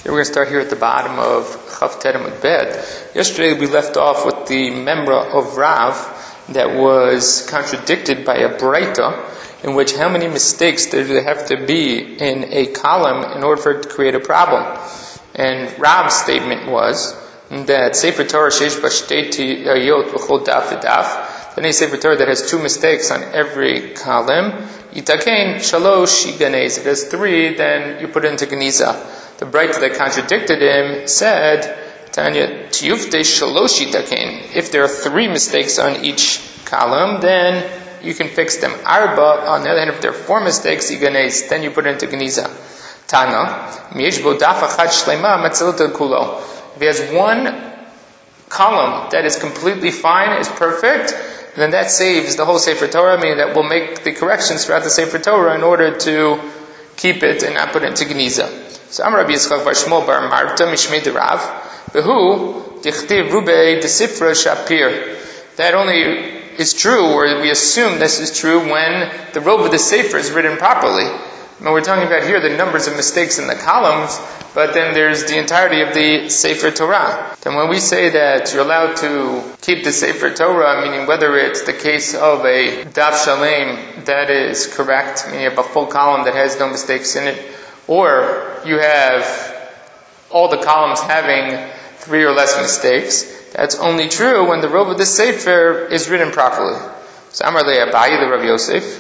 We're going to start here at the bottom of Chav Tet Amud Bet. Yesterday we left off with the memra of Rav that was contradicted by a Breita, in which how many mistakes did there have to be in a column in order for it to create a problem. And Rav's statement was that Sefer Torah sheish ba shtei tiyot b'chol daf v'daf, any Sefer Torah that has two mistakes on every column, yitakein shalosh yiganez. If it has three, then you put it into Geniza. The Breita that contradicted him said, Tanya, tiyufte shalosh yitakein. If there are three mistakes on each column, then you can fix them. Arba, on the other hand, if there are four mistakes, yiganez, then you put it into Geniza. Tana, miyesh bo daf achad shlema matzilut el kulo. If he has one column that is completely fine, is perfect, then that saves the whole Sefer Torah, meaning that we'll make the corrections throughout the Sefer Torah in order to keep it and not put it into Geniza. So Amar Rabbi Yitzchak bar Shmuel bar Marta mishmei derav behu dichtiv rubei desifra shapir. That only is true, or we assume this is true, when the robe of the Sefer is written properly. Now we're talking about here the numbers of mistakes in the columns, but then there's the entirety of the Sefer Torah. Then when we say that you're allowed to keep the Sefer Torah, meaning whether it's the case of a Daf Shalem that is correct, meaning you have a full column that has no mistakes in it, or you have all the columns having three or less mistakes, that's only true when the robe of the Sefer is written properly. So Amar le Abaye the Rav Yosef,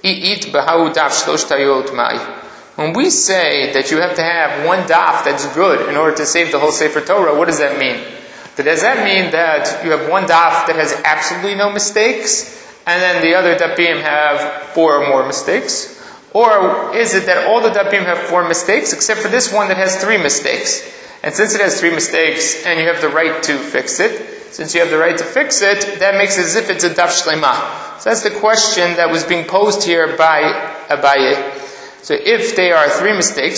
when we say that you have to have one daf that's good in order to save the whole Sefer Torah, what does that mean? Does that mean that you have one daf that has absolutely no mistakes, and then the other dafim have four or more mistakes? Or is it that all the dafim have four mistakes, except for this one that has three mistakes? And since it has three mistakes, and you have the right to fix it, since you have the right to fix it, that makes it as if it's a daf shlema. So that's the question that was being posed here by Abaye. So if there are three mistakes,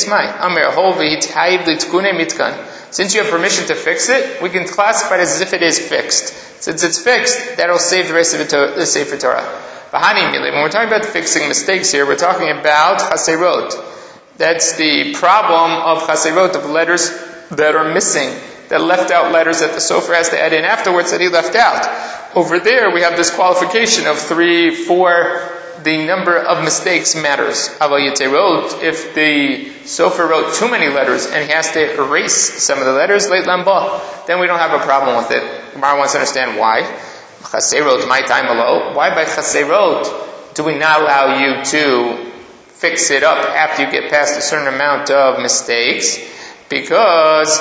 since you have permission to fix it, we can classify it as if it is fixed. Since it's fixed, that'll save the rest of the Sefer Torah. When we're talking about fixing mistakes here, we're talking about chaserot. That's the problem of chaserot, of letters that are missing, that left out letters that the sofer has to add in afterwards that he left out. Over there, we have this qualification of 3, 4, the number of mistakes matters. If the sofer wrote too many letters and he has to erase some of the letters, then we don't have a problem with it. Gemara wants to understand why. Chaserot, my time alone. Why by chaserot do we not allow you to fix it up after you get past a certain amount of mistakes? Because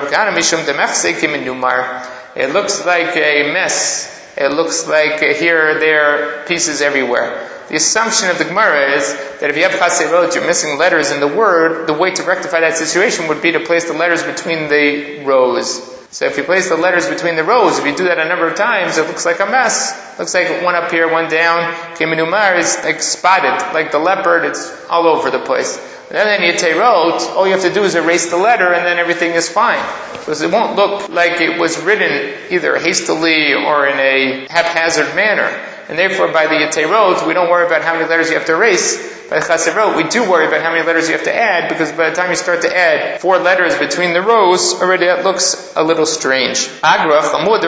it looks like a mess. It looks like here or there pieces everywhere. The assumption of the Gemara is that if you have chaserot, you're missing letters in the word, the way to rectify that situation would be to place the letters between the rows. So if you place the letters between the rows, if you do that a number of times, it looks like a mess. It looks like one up here, one down. Kemenumar is like spotted, like the leopard, it's all over the place. And then Yeterot, all you have to do is erase the letter and then everything is fine. Because it won't look like it was written either hastily or in a haphazard manner. And therefore by the Yeterot, we don't worry about how many letters you have to erase. By Chaserot, we do worry about how many letters you have to add, because by the time you start to add 4 letters between the rows, already that looks a little strange. Agra,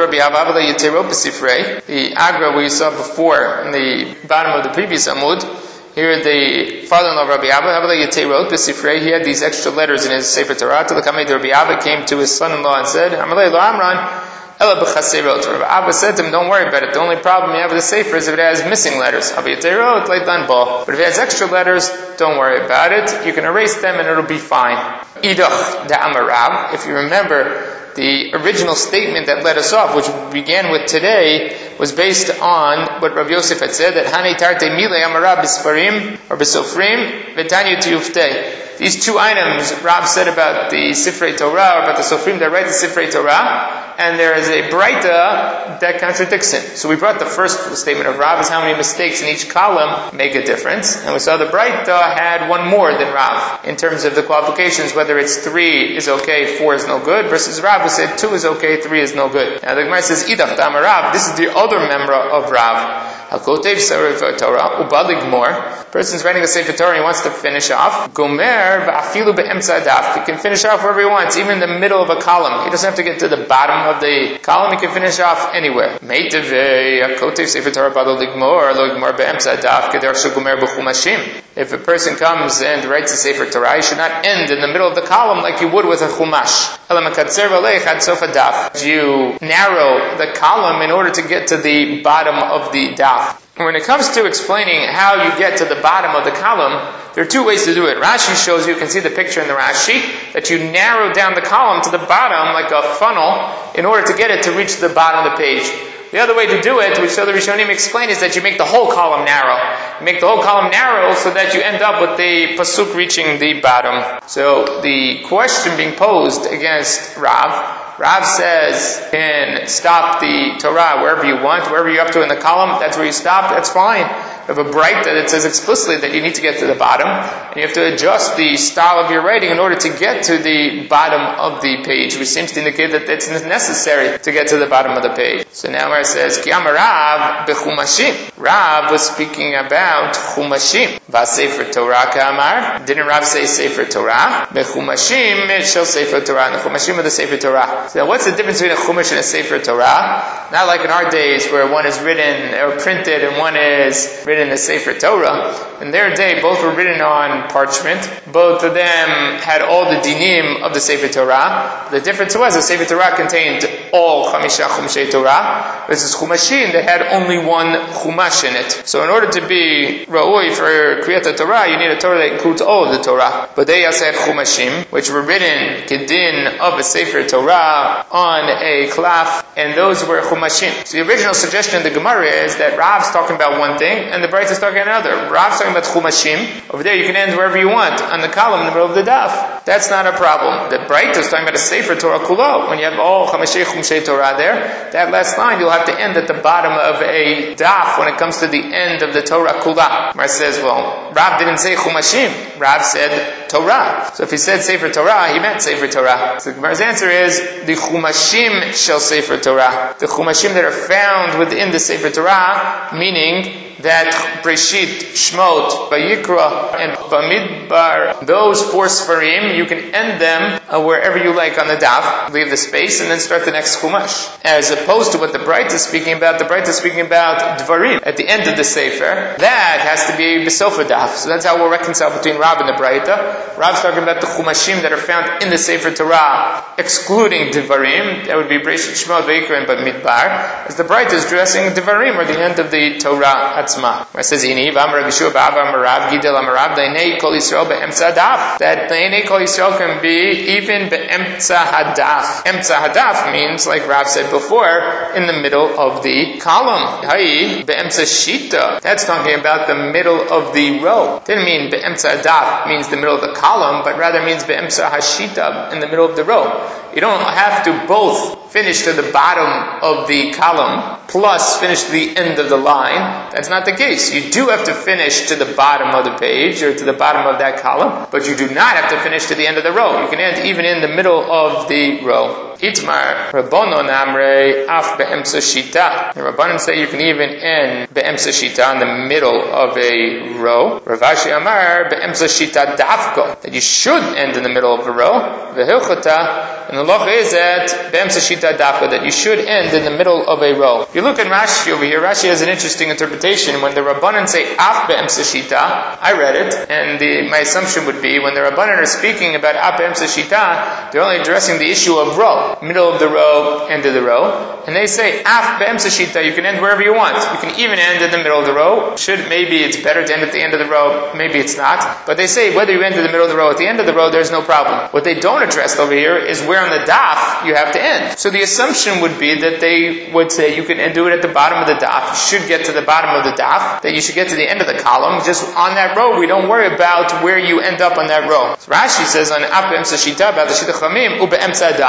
the Agra we saw before in the bottom of the previous Amud, here the father-in-law of Rabbi Abba, he had these extra letters in his Sefer Torah. Rabbi Abba came to his son-in-law and said, Rabbi Abba said to him, don't worry about it. The only problem you have with the Sefer is if it has missing letters. But if it has extra letters, don't worry about it. You can erase them and it'll be fine. If you remember, the original statement that led us off, which we began with today, was based on what Rav Yosef had said, that Hane Tarte Mile Amara Bisfarim or Bisofrim Vetanya Tiyufte. These two items Rav said about the Sifrei Torah, or about the Sofrim that write the Sifrei Torah, and there is a Breita that contradicts it. So we brought the first statement of Rav, is how many mistakes in each column make a difference, and we saw the Breita had one more than Rav in terms of the qualifications, whether it's 3 is okay, 4 is no good, versus Rav who said 2 is okay, 3 is no good. Now the Gemara says, Idach Dama Rav, this is the other memra of Rav. Hakotev Sefer Torah ubalig more. Person's writing a Sefer Torah and he wants to finish off. Gomer v'afilu be'emtza daf. He can finish off wherever he wants, even in the middle of a column. He doesn't have to get to the bottom of the column. He can finish off anywhere. Meitevei hakotev Sefer Torah balig more lo gmor be'emtza daf keder shegomer b'chumashim. If a person comes and writes a Sefer Torah, he should not end in the middle of the column like you would with a chumash. You narrow the column in order to get to the bottom of the daf. When it comes to explaining how you get to the bottom of the column, there are two ways to do it. Rashi shows you can see the picture in the Rashi, that you narrow down the column to the bottom like a funnel in order to get it to reach the bottom of the page. The other way to do it, which other Rishonim explain, is that you make the whole column narrow. You make the whole column narrow so that you end up with the pasuk reaching the bottom. So the question being posed against Rav says, you can stop the Torah wherever you want, wherever you're up to in the column, that's where you stop, that's fine. You have a bright that it says explicitly that you need to get to the bottom, and you have to adjust the style of your writing in order to get to the bottom of the page, which seems to indicate that it's necessary to get to the bottom of the page. So now where it says, Ki amar Rav b'chumashim. Rav was speaking about chumashim. V'sefer Torah ka'amar. Didn't Rav say Sefer Torah? B'chumashim shel Sefer Torah. And the chumashim of the Sefer Torah. So what's the difference between a chumash and a Sefer Torah? Not like in our days where one is written or printed and one is written as Sefer Torah. In their day, both were written on parchment. Both of them had all the dinim of the Sefer Torah. The difference was the Sefer Torah contained all Chamisha Chumashei Torah. Versus Chumashim, they had only one Chumash in it. So in order to be Ra'ui for Kriyat Torah, you need a Torah that includes all of the Torah. But they also had Chumashim, which were written Kedin of a Sefer Torah on a Klaf, and those were Chumashim. So the original suggestion in the Gemara is that Rav's talking about one thing, and the Braita is talking about another. Rav's talking about Chumashim. Over there you can end wherever you want, on the column in the middle of the daf. That's not a problem. The Braita is talking about a Sefer Torah Kulo. When you have all Chumashei Torah there, that last line you'll have to end at the bottom of a daf when it comes to the end of the Torah Kula. Mar says, well, Rav didn't say Chumashim. Rav said Torah. So if he said Sefer Torah, he meant Sefer Torah. So the Gemara's answer is the Chumashim shel Sefer Torah. The Chumashim that are found within the Sefer Torah, meaning that Breshit, Shmot, Vayikra, and Bamidbar, those 4 Sfarim, you can end them wherever you like on the daf, leave the space, and then start the next Chumash. As opposed to what the Braita is speaking about, the Braita is speaking about Dvarim, at the end of the Sefer. That has to be Besofa daf. So that's how we'll reconcile between Rav and the Braita. Rav's talking about the Chumashim that are found in the Sefer Torah, excluding Dvarim. That would be Breshit, Shmot, Vayikra, and Bamidbar. As the Braita is addressing Dvarim, or the end of the Torah Atzma. Where it says, that Leinei Kol Yisrael can be even be'emtza hadaf. Emtza hadaf means, like Rav said before, in the middle of the column. Hai, be'emtza shita. That's talking about the middle of the row. Didn't mean be'emtza hadaf means the middle of the column, but rather means be'emtza hashita, in the middle of the row. You don't have to both finish to the bottom of the column plus finish to the end of the line. That's not the case. You do have to finish to the bottom of the page or to the bottom of that column, but you do not have to finish to the end of the row. You can end even in the middle of the row. Itmar Rabbanon Amrei Af Be'emsa Shita. The Rabbanon say you can even end Be'emsa Shita in the middle of a row. Rav Ashi Amar Be'emsa Shita Dafko, that you should end in the middle of a row. V'hilchota, and the law is that Be'emsa Shita Dafko, that you should end in the middle of a row. If you look at Rashi over here, Rashi has an interesting interpretation. When the Rabbanon say Af Be'emsa Shita, I read it, and my assumption would be when the Rabbanon are speaking about Af Be'emsa Shita, they're only addressing the issue of row. Middle of the row, end of the row. And they say, Af be'emsa shita, you can end wherever you want. You can even end in the middle of the row. Maybe it's better to end at the end of the row, maybe it's not. But they say, whether you end in the middle of the row, at the end of the row, there's no problem. What they don't address over here is where on the daf you have to end. So the assumption would be that they would say, you can do it at the bottom of the daf. You should get to the bottom of the daf. That you should get to the end of the column. Just on that row, we don't worry about where you end up on that row. So Rashi says on Af be'emsa shita, about the shita chamim, u'be'emsa daf. He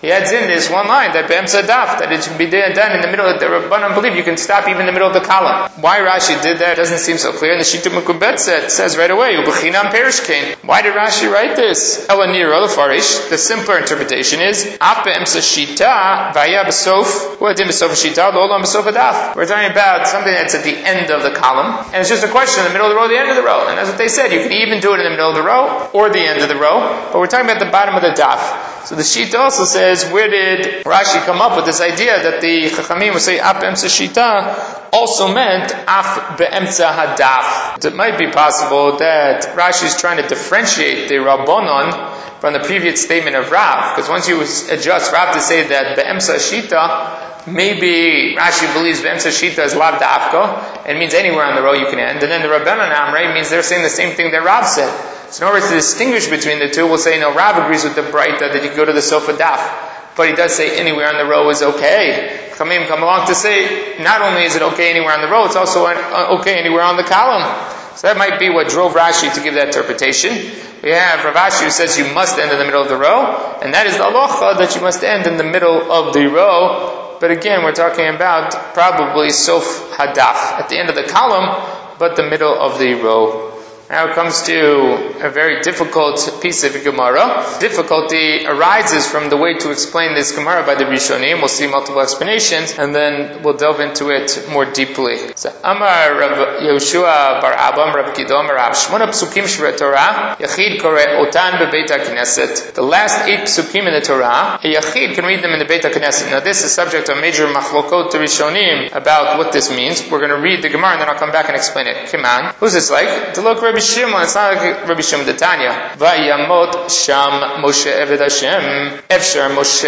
he adds in this one line that be'emsa daf, that it should be done in the middle of the Rabbanan believe you can stop even in the middle of the column. Why Rashi did that doesn't seem so clear. And the Shita Mekubet says right away, Ubechinam perishkein. Why did Rashi write this? Elanir Olafarish. The simpler interpretation is Af be'emsa shita vaya b'sof u'adim b'sof shita lo'olam b'sof adaf. We're talking about something that's at the end of the column, and it's just a question in the middle of the row, the end of the row. And that's what they said. You can even do it in the middle of the row or the end of the row, but we're talking about the bottom of the daf. So the sheet also says, where did Rashi come up with this idea that the Chachamim would say Af be'emsa shita also meant Af be'emsa hadaf? It might be possible that Rashi is trying to differentiate the Rabbanon from the previous statement of Rav, because once you adjust Rav to say that be'emsa shita, maybe Rashi believes be'emsa shita is lav dafka, and it means anywhere on the row you can end, and then the Rabbanan Amrei means they're saying the same thing that Rav said. So in order to distinguish between the two, we'll say, no, Rav agrees with the Braita that you go to the sofa daf, but he does say anywhere on the row is okay. Chamim come along to say, not only is it okay anywhere on the row, it's also okay anywhere on the column. So that might be what drove Rashi to give that interpretation. We have Rav Ashi who says you must end in the middle of the row, and that is the halacha that you must end in the middle of the row. But again, we're talking about probably sof hadaf, at the end of the column, but the middle of the row. Now it comes to a very difficult piece of Gemara. Difficulty arises from the way to explain this Gemara by the Rishonim. We'll see multiple explanations, and then we'll delve into it more deeply. So, Amar Rav Yehoshua bar Abba, Rav Kido, Rav Shmona psukim shvei Torah, Yachid kore otan bebeit HaKnesset. The last 8 psukim in the Torah, a Yachid can read them in the Beit HaKnesset. Now this is subject to a major machlokot to Rishonim about what this means. We're going to read the Gemara and then I'll come back and explain it. Kiman. Who's this like? To look Rabbi Shimon, it's not like Rabbi Shimon the Tanya. Vayamot sham Moshe Eved Hashem. Efshar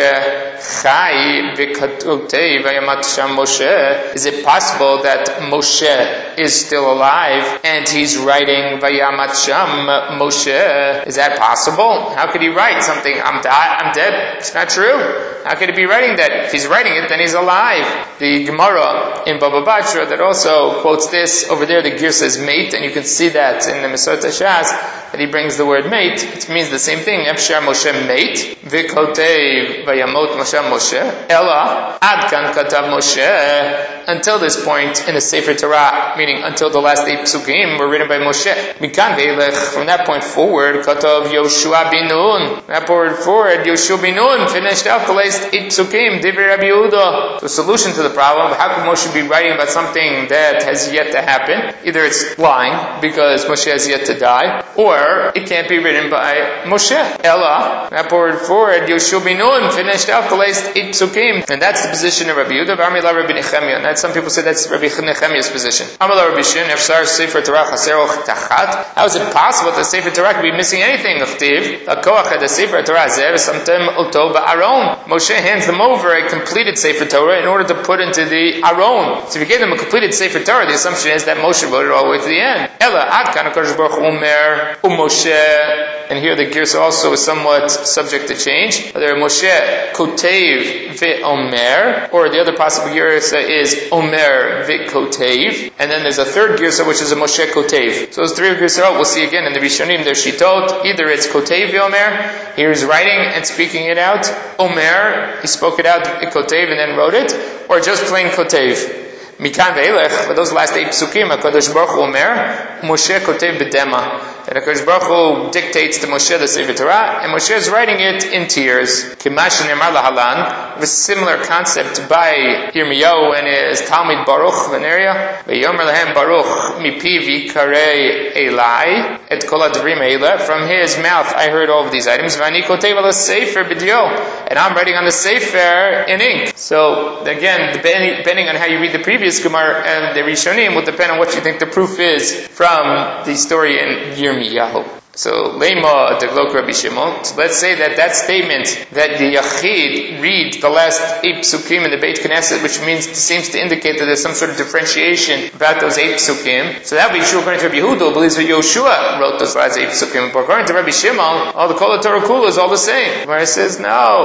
Moshe Chai v'katotei vayamat sham Moshe. Is it possible that Moshe is still alive and he's writing vayamat sham Moshe? Is that possible? How could he write something? I'm dead. It's not true. How could he be writing that? If he's writing it, then he's alive. The Gemara in Baba Batra that also quotes this over there. The gear says mate, and you can see that in the Masot Shas that he brings the word mate. It means the same thing. Efshar Moshe mate, v'kotei vayamot Moshe Ella ad kan katav Moshe. Until this point in the Sefer Torah, meaning until the last 8 psukim were written by Moshe. Mikan ve'elech, from that point forward, katav Yoshua bin Nun. From that point forward, Yoshua bin Nun finished out the last 8 psukim. Divrei Rabbi Yehuda. The solution to the problem: how can Moshe be writing about something that has yet to happen? Either it's lying because Moshe has yet to die, or it can't be written by Moshe. Ella, that forward, Yoshua bin Nun finished out the last 8 psukim, and that's the position of Rabbi Yehuda. V'amila Rabbi Nechemia, and some people say that's Rabbi Nechemia's position. Amala Rabbi Shimon, Efshar Sefer Torah Chaser Tachat. How is it possible that the Sefer Torah could be missing anything? Of Tiv, Lakoach the Sefer Torah Zer Samtem Oto Ba'aron. Moshe hands them over a completed Sefer Torah in order to put into the Aron. So if you gave them a completed Sefer Torah, the assumption is that Moshe wrote it all the way to the end. Ella Ad Kan HaKadosh Baruch Hu Omer Moshe. And here the girsa also is somewhat subject to change. Whether Moshe Kotev ve'Omer, or the other possible girsa is Omer ve'Kotev. And then there's a third girsa which is a Moshe Kotev. So those 3 girsa we'll see again in the Rishonim, their Shitot. Either it's Kotev ve'Omer, here he's writing and speaking it out. Omer, he spoke it out, Kotev, and then wrote it. Or just plain Kotev. Mikan ve'elech, for those last 8 psukim, HaKadosh Baruch Hu Omer, Moshe Kotev b'dema. And HaKadosh Baruch Hu dictates to Moshe the Sefer Torah, and Moshe is writing it in tears. Kimash Ne'emar lahalan, with a similar concept by Yirmiyahu and his Talmid Baruch, an area. Ve'yomer lahem Baruch, mipi v'karei Elai, et kol advarim eila. From his mouth I heard all of these items. V'ani kotev ala sefer b'dio. And I'm writing on the Sefer in ink. So, again, depending on how you read the previous Gemara and the Rishonim, will depend on what you think the proof is from the story in Yirmiyahu. So, Lema Deglok Rabbi Shimon. So let's say that statement that the Yachid read the last 8 psukim in the Beit Knesset, which seems to indicate that there's some sort of differentiation about those 8 psukim. So that would be true according to Rabbi Yehuda, who believes that Yoshua wrote those last 8 psukim. But according to Rabbi Shimon, all the Kol Torah Kula is all the same. Where it says, no,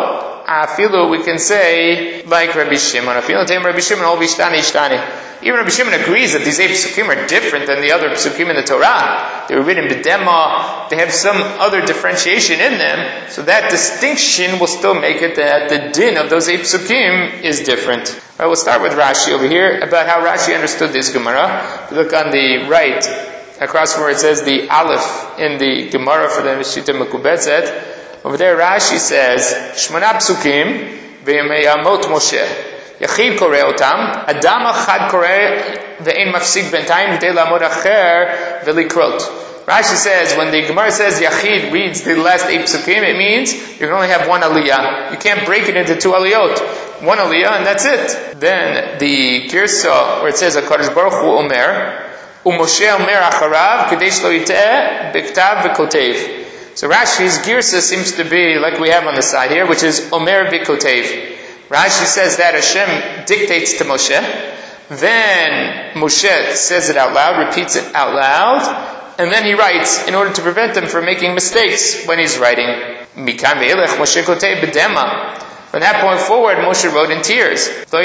Afilu, we can say, like Rabbi Shimon. Afilu Tem Rabbi Shimon, all Vishtani Ishtani. Even Rabbi Shimon agrees that these 8 psukim are different than the other psukim in the Torah. They were written b'dema. They have some other differentiation in them. So that distinction will still make it that the din of those 8 psukim is different. All right, we'll start with Rashi over here about how Rashi understood this Gemara. If you look on the right, across from where it says the Aleph in the Gemara for the Shita Mekubetzet, over there Rashi says, Shmona psukim v'yamot Moshe. Yachid koreh otam, Adam achad koreh ve'en mafsik bentayim v'dei la'amod acher v'likrot. Rashi says, when the Gemara says Yachid reads the last 8 psukim, it means you can only have one aliyah. You can't break it into 2 aliyot. One aliyah and that's it. Then the Girsa, where it says HaKadosh Baruch Hu Omer, Umoshe Omer acharav kedei shlo yiteh b'ktav v'kotev. So Rashi's Girsa seems to be like we have on the side here, which is Omer v'kotev. Rashi says that Hashem dictates to Moshe, then Moshe says it out loud, repeats it out loud, and then he writes in order to prevent them from making mistakes when he's writing. Mikan ve'elech Moshe kotev b'dema. From that point forward, Moshe wrote in tears. But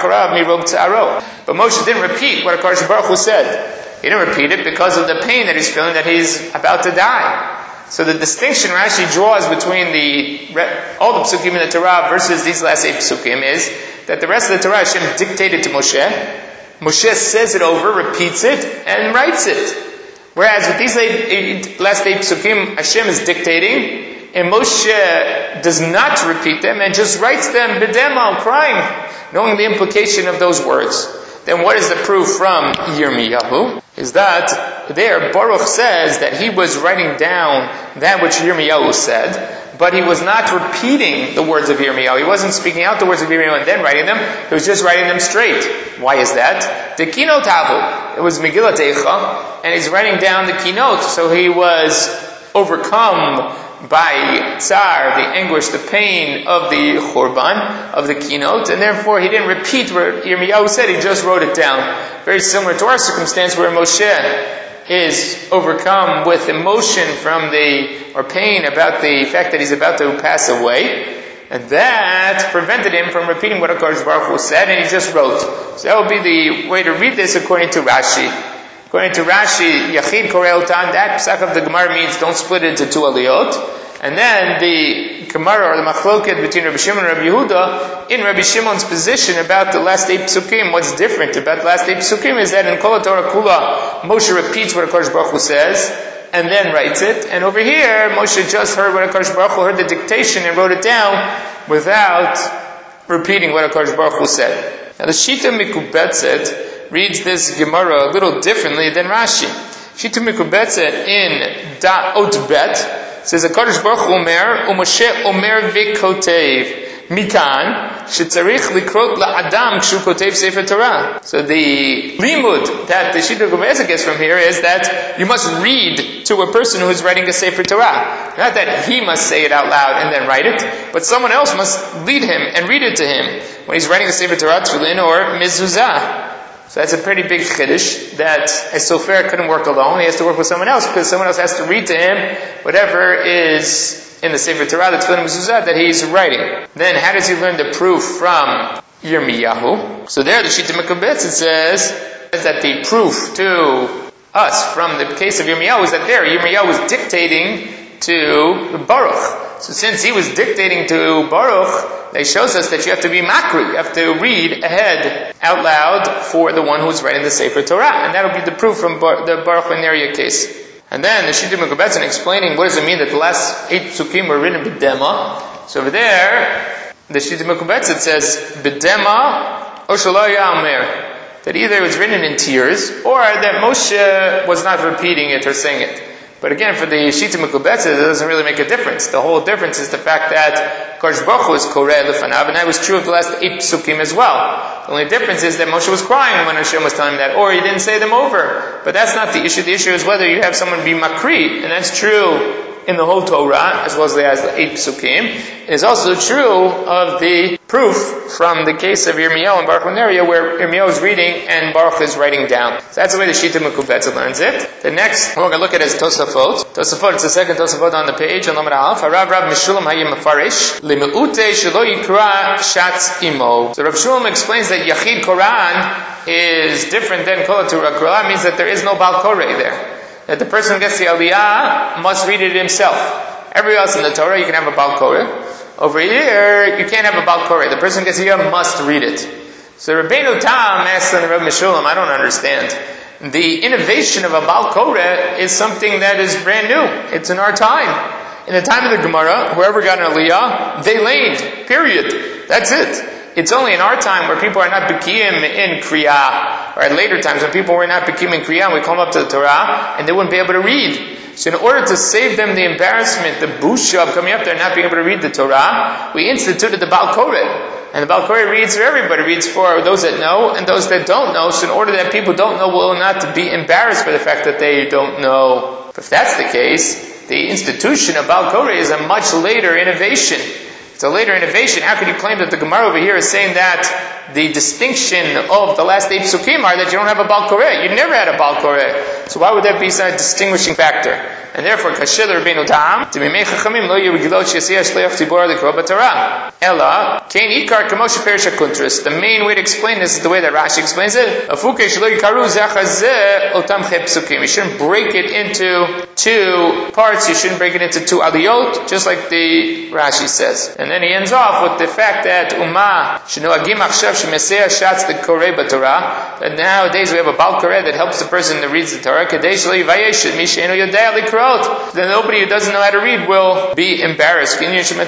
Moshe didn't repeat what HaKadosh Baruch Hu said. He didn't repeat it because of the pain that he's feeling that he's about to die. So the distinction Rashi draws between all the psukim in the Torah versus these last 8 psukim is that the rest of the Torah Hashem dictated to Moshe. Moshe says it over, repeats it, and writes it. Whereas with these last 8 psukim, Hashem is dictating, and Moshe does not repeat them and just writes them b'dema, crying, knowing the implication of those words. Then what is the proof from Yirmiyahu? Is that there Baruch says that he was writing down that which Yirmiyahu said, but he was not repeating the words of Yirmiyahu. He wasn't speaking out the words of Yirmiyahu and then writing them. He was just writing them straight. Why is that? The Kinot Havu. It was Megillat Eicha, and he's writing down the Kinot, so he was overcome by tsar, the anguish, the pain of the Churban, of the Kinot, and therefore he didn't repeat what Yirmiyahu said, he just wrote it down. Very similar to our circumstance where Moshe is overcome with emotion or pain about the fact that he's about to pass away, and that prevented him from repeating what HaKadosh Baruch Hu said, and he just wrote. So that would be the way to read this according to Rashi. According to Rashi, Yachid Koreh Otan, that psak of the Gemara means don't split it into 2 aliyot. And then the Gemara or the Machloket between Rabbi Shimon and Rabbi Yehuda, in Rabbi Shimon's position about the last 8 psukim, what's different about the last 8 psukim is that in Kol Torah Kula, Moshe repeats what HaKadosh Baruch Hu says, and then writes it. And over here, Moshe just heard what HaKadosh Baruch Hu, heard the dictation and wrote it down without repeating what HaKadosh Baruch Hu said. Now the Shita Mekubetzet reads this Gemara a little differently than Rashi. Shita Mekubetzet in Ot Bet says HaKadosh Baruch Hu Omer, Umoshe Omer V'kotev, Mikan, Shetzarich Likrot La'adam Kshu Kotev Sefer Torah. So the limud that the Shita Mekubetzet gets from here is that you must read to a person who is writing a Sefer Torah. Not that he must say it out loud and then write it, but someone else must lead him and read it to him when he's writing a Sefer Torah, Tefillin, or Mezuzah. So that's a pretty big chiddush that a sofer couldn't work alone. He has to work with someone else because someone else has to read to him whatever is in the Sefer Torah, the Tefillin Mezuzah, that he's writing. Then how does he learn the proof from Yirmiyahu? So there the Shita Mekubetzet says that the proof to us from the case of Yirmiyahu is that there Yirmiyahu was dictating to Baruch. So since he was dictating to Baruch, it shows us that you have to be makri, you have to read ahead out loud for the one who's writing the Sefer Torah. And that'll be the proof from the Baruch Neriah case. And then the Shita Mekubetzet explaining what does it mean that the last 8 psukim were written b'dema. So over there, the Shita Mekubetzet says, b'dema or shelo ya'amer. That either it was written in tears, or that Moshe was not repeating it or saying it. But again, for the Shita Mekubetzet, it doesn't really make a difference. The whole difference is the fact that Kadosh Baruch Hu is koreh lefanav, and that was true of the last 8 psukim as well. The only difference is that Moshe was crying when Hashem was telling him that, or he didn't say them over. But that's not the issue. The issue is whether you have someone be makri, and that's true in the whole Torah, as well as the 8 psukim. It is also true of the proof from the case of Yirmiyahu and Baruch Neriah, where Yirmiyahu is reading and Baruch is writing down. So that's the way the Shita Mekubetza learns it. The next one we're going to look at is Tosafot. Tosafot, it's the second Tosafot on the page, on Lamed Aleph. Harav Rav Meshulam Hayim Mefarish, Lime'ute Shelo Yikra Shatz Imo. So Rav Shulam explains that Yachid Koran is different than Kol HaTorah. Koran means that there is no Baal Koreh there. That the person who gets the Aliyah must read it himself. Everywhere else in the Torah you can have a Baal Koreh. Over here, you can't have a Baal Koreh. The person who gets the Aliyah must read it. So Rabbeinu Tam asks on the Rav Meshulam, I don't understand. The innovation of a Baal Koreh is something that is brand new. It's in our time. In the time of the Gemara, whoever got an Aliyah, they laid. Period. That's it. It's only in our time where people are not B'kiyim in Kriyah, or at later times when people were not B'kiyim in Kriyah, and we come up to the Torah, and they wouldn't be able to read. So in order to save them the embarrassment, the busha of coming up there and not being able to read the Torah, we instituted the Baal Koreh. And the Baal Koreh reads for everybody, reads for those that know and those that don't know, so in order that people don't know will not to be embarrassed by the fact that they don't know. But if that's the case, the institution of Baal Koreh is a much later innovation. It's a later innovation. How can you claim that the Gemara over here is saying that the distinction of the last 8 psukim are that you don't have a Baal Koreh? You never had a Baal Koreh. So why would that be some distinguishing factor? And therefore, Kashil Rabbeinu Tam, T'mimei Chachamim lo yirgilot sheyasiyah shleach tzibor l'kro b'Torah. Ella, kein ikar k'moshe perish hakuntris. The main way to explain this is the way that Rashi explains it. Afuke shelo yikaru zeh otam che psukim. You shouldn't break it into 2 parts. You shouldn't break it into 2 aliyot, just like the Rashi says. And then he ends off with the fact that Ummah shenoagim achshav shemeseh shatz l'korei b'Torah. That nowadays we have a Baal Koreh that helps the person that reads the Torah. Kadei shelo yivayeshet mi she'eno yodei l'kro. Then nobody who doesn't know how to read will be embarrassed. We find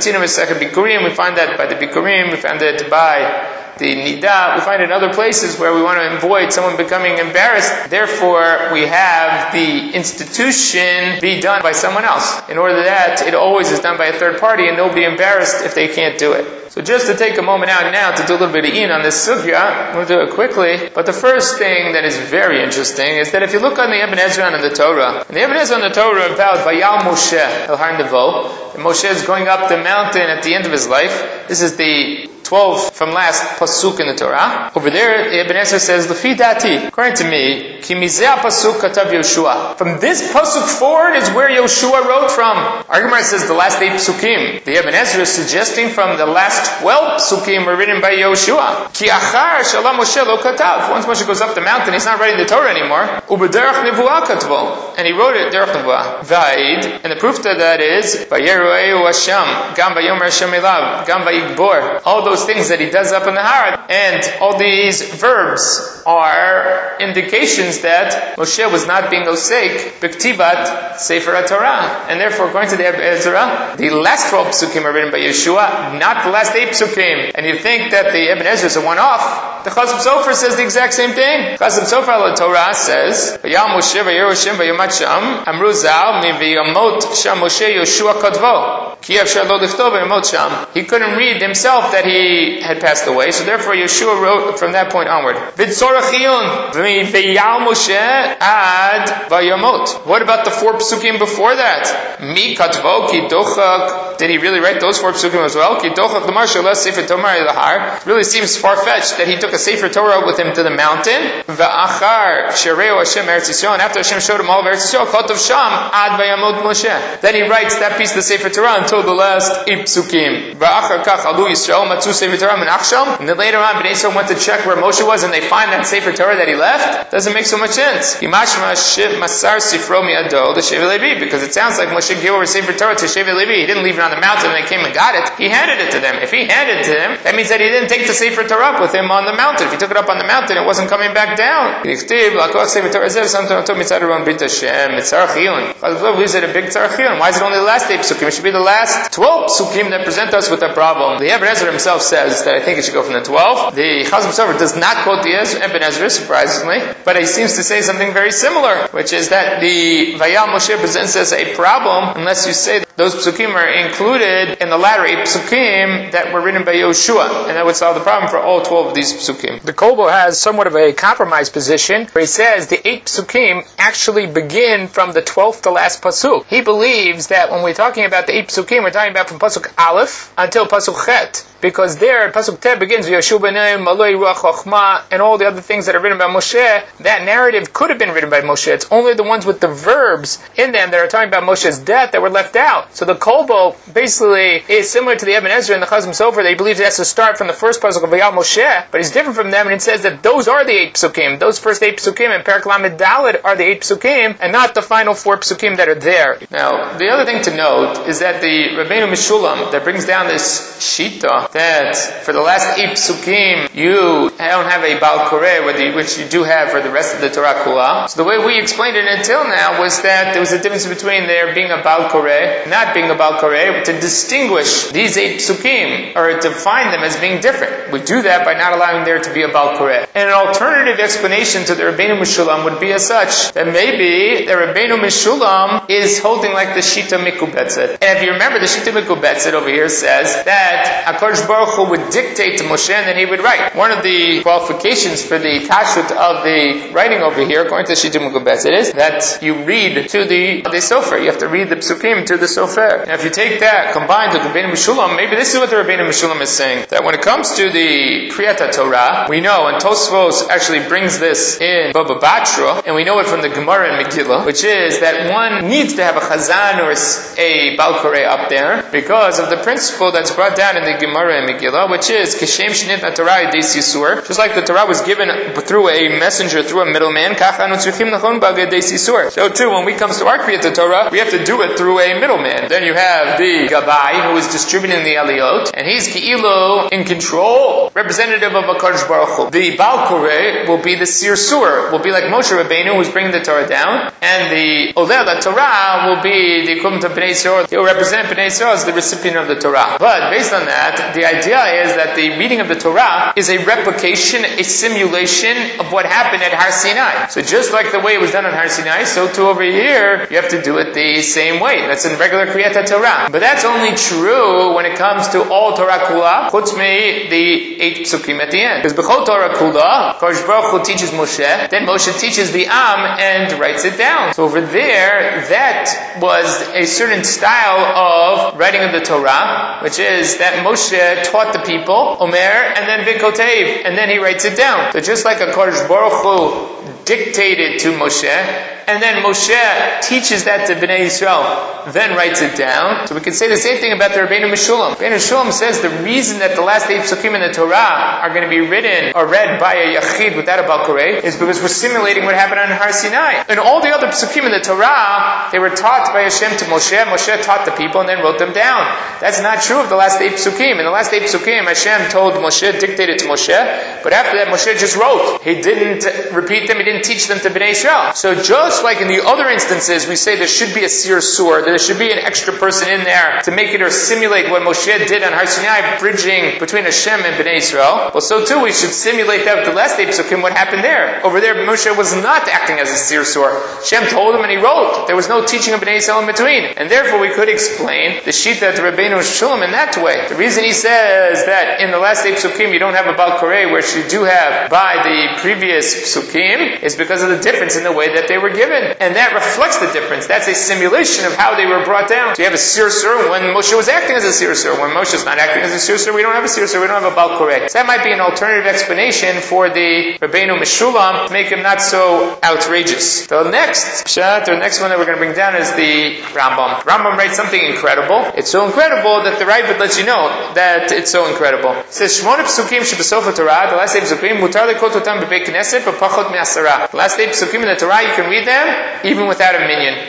that by the Bikurim, we find it by the Nida, we find it in other places where we want to avoid someone becoming embarrassed. Therefore, we have the institution be done by someone else. In order that it always is done by a third party and nobody embarrassed if they can't do it. So just to take a moment out now to do a little bit of in on this sugya, we'll do it quickly. But the first thing that is very interesting is that if you look on the Ibn Ezra and the Torah, and the Ibn Ezra and the Torah about Vayal Moshe El Har Nevo, and Moshe is going up the mountain at the end of his life. This is the 12 from last pasuk in the Torah. Over there, Ibn Ezra says, Lefi dati, according to me, ki mizeh pasuk katav Yoshua. From this pasuk forward is where Yoshua wrote from. Our Gemara says the last 8 psukim. The Ibn Ezra is suggesting from the last 12 psukim were written by Yoshua. Ki achar shalom Moshe lo katav. Once Moshe goes up the mountain, he's not writing the Torah anymore. Ubederach nevuah katvo. And he wrote it, derech nevuah. Vaid. And the proof to that is, Vayerueu Hashem, Gam Vayomer Hashem Elav, Gam Vayigbor. All those things that he does up in the Har. And all these verbs are indications that Moshe was not being osek b'ktibat Sefer HaTorah. And therefore, according to the Ibn Ezra, the last 12 psukim are written by Yeshua, not the last 8 psukim. And you think that the Ibn Ezra is a one-off. The Chazon Sofer says the exact same thing. Chazon Sofer al Torah says, Vayam Moshe Vayeru Hashem Vayomat Sham, Amru Zal mi Vayamot Sham Moshe Yoshua Kadvo. Ki Afshar Lo Lichtov Vayamot Sham. He couldn't read himself that he had passed away, so therefore Yeshua wrote from that point onward. V'tzorachiyun v'yal Moshe ad vayamot. What about the 4 psukim before that? Mi katvo ki dochak. Did he really write those 4 psukim as well? Ki dochak l'mar shelah sefer Torah l'har. It really seems far-fetched that he took a sefer Torah with him to the mountain. V'achar shereu Hashem Eretz Yisrael. And after Hashem showed him all of Eretz Yisrael, kotov sham ad vayamot Moshe. Then he writes that piece of the sefer Torah until the last 8 psukim. V'achar kach alu Yisrael matzu sefer Torah min achsham. And then later on, Bnei Yisrael went to check where Moshe was, and they find that sefer Torah that he left. Doesn't make so much sense. Because it sounds like Moshe gave over sefer Torah to Shevet Levi. He didn't leave it on the mountain and they came and got it. He handed it to them. If he handed it to them, that means that he didn't take the sefer Torah up with him on the mountain. If he took it up on the mountain, it wasn't coming back down. Why is it only the last 8 psukim? It should be the last 12 psukim that present us with a problem. The Ibn Ezra himself says that I think it should go from the 12. The Chazon Sofer does not quote the Ibn Ezra, surprisingly, but he seems to say something very similar, which is that the Vayal Moshe presents us a problem unless you say that those psukim are included in the latter 8 psukim that were written by Yoshua, and that would solve the problem for all 12 of these psukim. The Kobo has somewhat of a compromise position, where he says the 8 psukim actually begin begin from the 12th to last pasuk. He believes that when we're talking about the 8 pasukim, we're talking about from pasuk Aleph until pasuk Chet. Because there, pasuk Tet begins with Yeshu b'nei Maloi Ruach Chochma and all the other things that are written by Moshe. That narrative could have been written by Moshe. It's only the ones with the verbs in them that are talking about Moshe's death that were left out. So the Kolbo basically is similar to the Ibn Ezra and the Chazim Sofer. They believe it has to start from the first pasuk of Vayal Moshe, but it's different from them, and it says that those are the 8 pasukim. Those first 8 pasukim and Perek Lamed Daled are the 8 pasukim, and not the final 4 pasukim that are there. Now, the other thing to note is that the Rabbeinu Meshulam that brings down this shita that for the last 8 psukim you don't have a Baal Koreh, which you do have for the rest of the Torah Kula. So the way we explained it until now was that there was a difference between there being a Baal Koreh, not being a Baal Koreh, to distinguish these 8 psukim, or to find them as being different. We do that by not allowing there to be a Baal Koreh. And an alternative explanation to the Rabbeinu Meshulam would be as such, that maybe the Rabbeinu Meshulam is holding like the Shita Mikubetzet. And if you remember, the Shita Mikubetzet over here says that HaKadosh Baruch Hu would dictate to Moshe and then he would write. One of the qualifications for the kashrut of the writing over here, according to Shita Mikubetzet, is that you read to the Sofer. You have to read the psukim to the Sofer. And if you take that combined with the Rabbeinu Meshulam, maybe this is what the Rabbeinu Meshulam is saying, that when it comes to the Kriyat Torah, we know, and Tosfos actually brings this in Baba Batra, and we know it from the Gemara in Megillah, which is that one needs to have a chazan or a Baal Koreh up there because of the principle that's brought down in the Gemara in Megillah, which is Kishem Shnit Torah Yedei Sisur. Just like the Torah was given through a messenger, through a middleman, so too, when we comes to our Kriyat Torah, we have to do it through a middleman. Then you have the Gabai, who is distributing the Aliyot, and he's Ki'ilu in control, representative of HaKadosh Baruch Hu. The Baal Koreh will be the Sir Sur, will be like Moshe Rabbeinu, who's bringing the Torah down, and the Oleh la Torah will be the equivalent of Bnei Yisrael. He will represent Bnei Yisrael as the recipient of the Torah. But based on that, the idea is that the reading of the Torah is a replication, a simulation of what happened at Har Sinai. So just like the way it was done on Har Sinai, so too over here, you have to do it the same way. That's in regular Kriyat Torah. But that's only true when it comes to all Torah Kula, chutz me the 8 psukim at the end. Because B'chol Torah Kula, Kadosh Baruch Hu teaches Moshe, then Moshe teaches the Am and writes it down. So over there, that was a certain style of writing of the Torah, which is that Moshe taught the people, Omer, and then Vikotev, and then he writes it down. So just like a Kadosh Baruch Hu dictated to Moshe, and then Moshe teaches that to Bnei Yisrael, then writes it down. So we can say the same thing about the Rabbeinu Meshulam. Rabbeinu Meshulam says the reason that the last 8 psukim in the Torah are going to be written or read by a Yachid without a Baal Koreh is because we're simulating what happened on Har Sinai. And all the other psukim in the Torah, they were taught by Hashem to Moshe. Moshe taught the people and then wrote them down. That's not true of the last 8 psukim. In the last 8 psukim, Hashem told Moshe, dictated to Moshe, but after that Moshe just wrote. He didn't repeat them, he didn't teach them to Bnei Yisrael. So just like in the other instances, we say there should be a Sir Sur, that there should be an extra person in there to make it or simulate what Moshe did on Har Sinai, bridging between Hashem and Bnei Yisrael. Well, so too we should simulate that with the last 8 psukim, what happened there. Over there, Moshe was not acting as a Sir Sur. Hashem told him and he wrote. There was no teaching of Bnei Yisrael in between. And therefore we could explain the Shita to Rabbeinu Meshulam in that way. The reason he says that in the last 8 psukim you don't have a Baal Koreh, which you do have by the previous psukim, is because of the difference in the way that they were given. And that reflects the difference. That's a simulation of how they were brought down. So you have a Sir Sur when Moshe was acting as a Sir Sur. When Moshe is not acting as a Sir Sur, we don't have a Sir Sur, we don't have a Baal Koreh. So that might be an alternative explanation for the Rabbeinu Meshulam to make him not so outrageous. The next pshat, or next one that we're going to bring down is the Rambam. Rambam writes something incredible. It's so incredible that the Ravid lets you know that it's so incredible. It says, Shmona psukim shebesof Torah, the last 8 psukim, mutar lekot otam bebeit knesset, b'pachot me'asara. The last 8 psukim in the Torah, you can read them even without a minyan.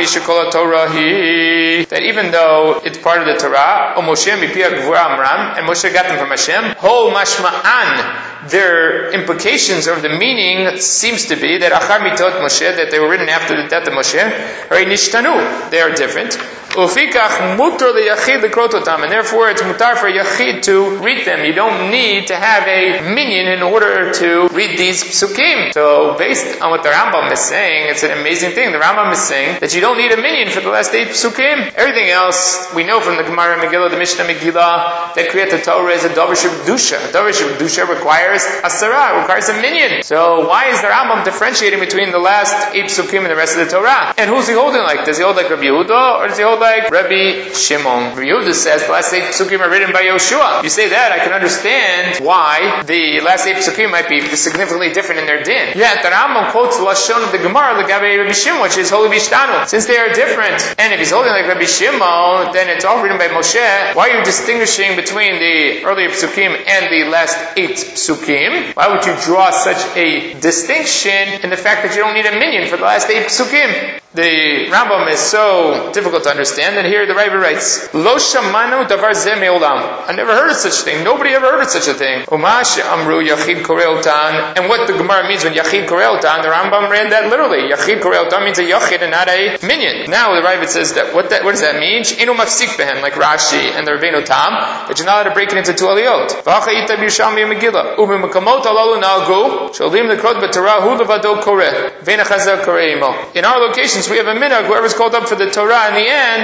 That even though it's part of the Torah, and Moshe got them from Hashem, ho mashma'an, their implications or the meaning seems to be that achar mitot Moshe, that they were written after the death of Moshe, they are different. And therefore it's mutar for Yachid to read them. You don't need to have a minyan in order to read these psukim. So based on what the Rambam is saying, it's an amazing thing. The Rambam is saying that you don't need a minyan for the last 8 psukim. Everything else, we know from the Gemara Megillah, the Mishnah Megillah, that Kriyat Torah is a Davar Shebdusha. A Davar Shebdusha requires requires asara, requires a minyan. So why is the Rambam differentiating between the last 8 psukim and the rest of the Torah? And who's he holding like? Does he hold like Rabbi Yehuda or does he hold like Rabbi Shimon? Rabbi Yehuda says the last 8 psukim are written by Yoshua. You say that, I can understand why the last 8 psukim might be significantly different in their din. Yet the Rambam quotes the Lashon of the Gemara L'Gabe Rabbi Shimon, which is Holy Bishtanu. Since they are different, and if he's holding like Rabbi Shimon, then it's all written by Moshe. Why are you distinguishing between the earlier psukim and the last 8 psukim? Why would you draw such a distinction in the fact that you don't need a minyan for the last 8 psukim? The Rambam is so difficult to understand, and here the Rebbe writes, Lo shamanu davar zeh me'olam. I never heard of such a thing. Nobody ever heard of such a thing. Uma she'amru yachid koreotan. And what the Gemara means when yachid koreotan, the Rambam ran that literally. Yachid koreotan means a yachid and not a minyan. Now the Rebbe says that what does that mean? She'enu mafsik behen, like Rashi and the Rabbeinu Tam, that you're not allowed to break it into 2 aliyot. V'acha yita b'Yerushalmi Megillah. U'b'mekamot alalu na'agu, she'olim l'krot b'Torah hu levado koreh. V'ein ha'chazer koreh imo. In our locations, we have a minhag, whoever's called up for the Torah in the end,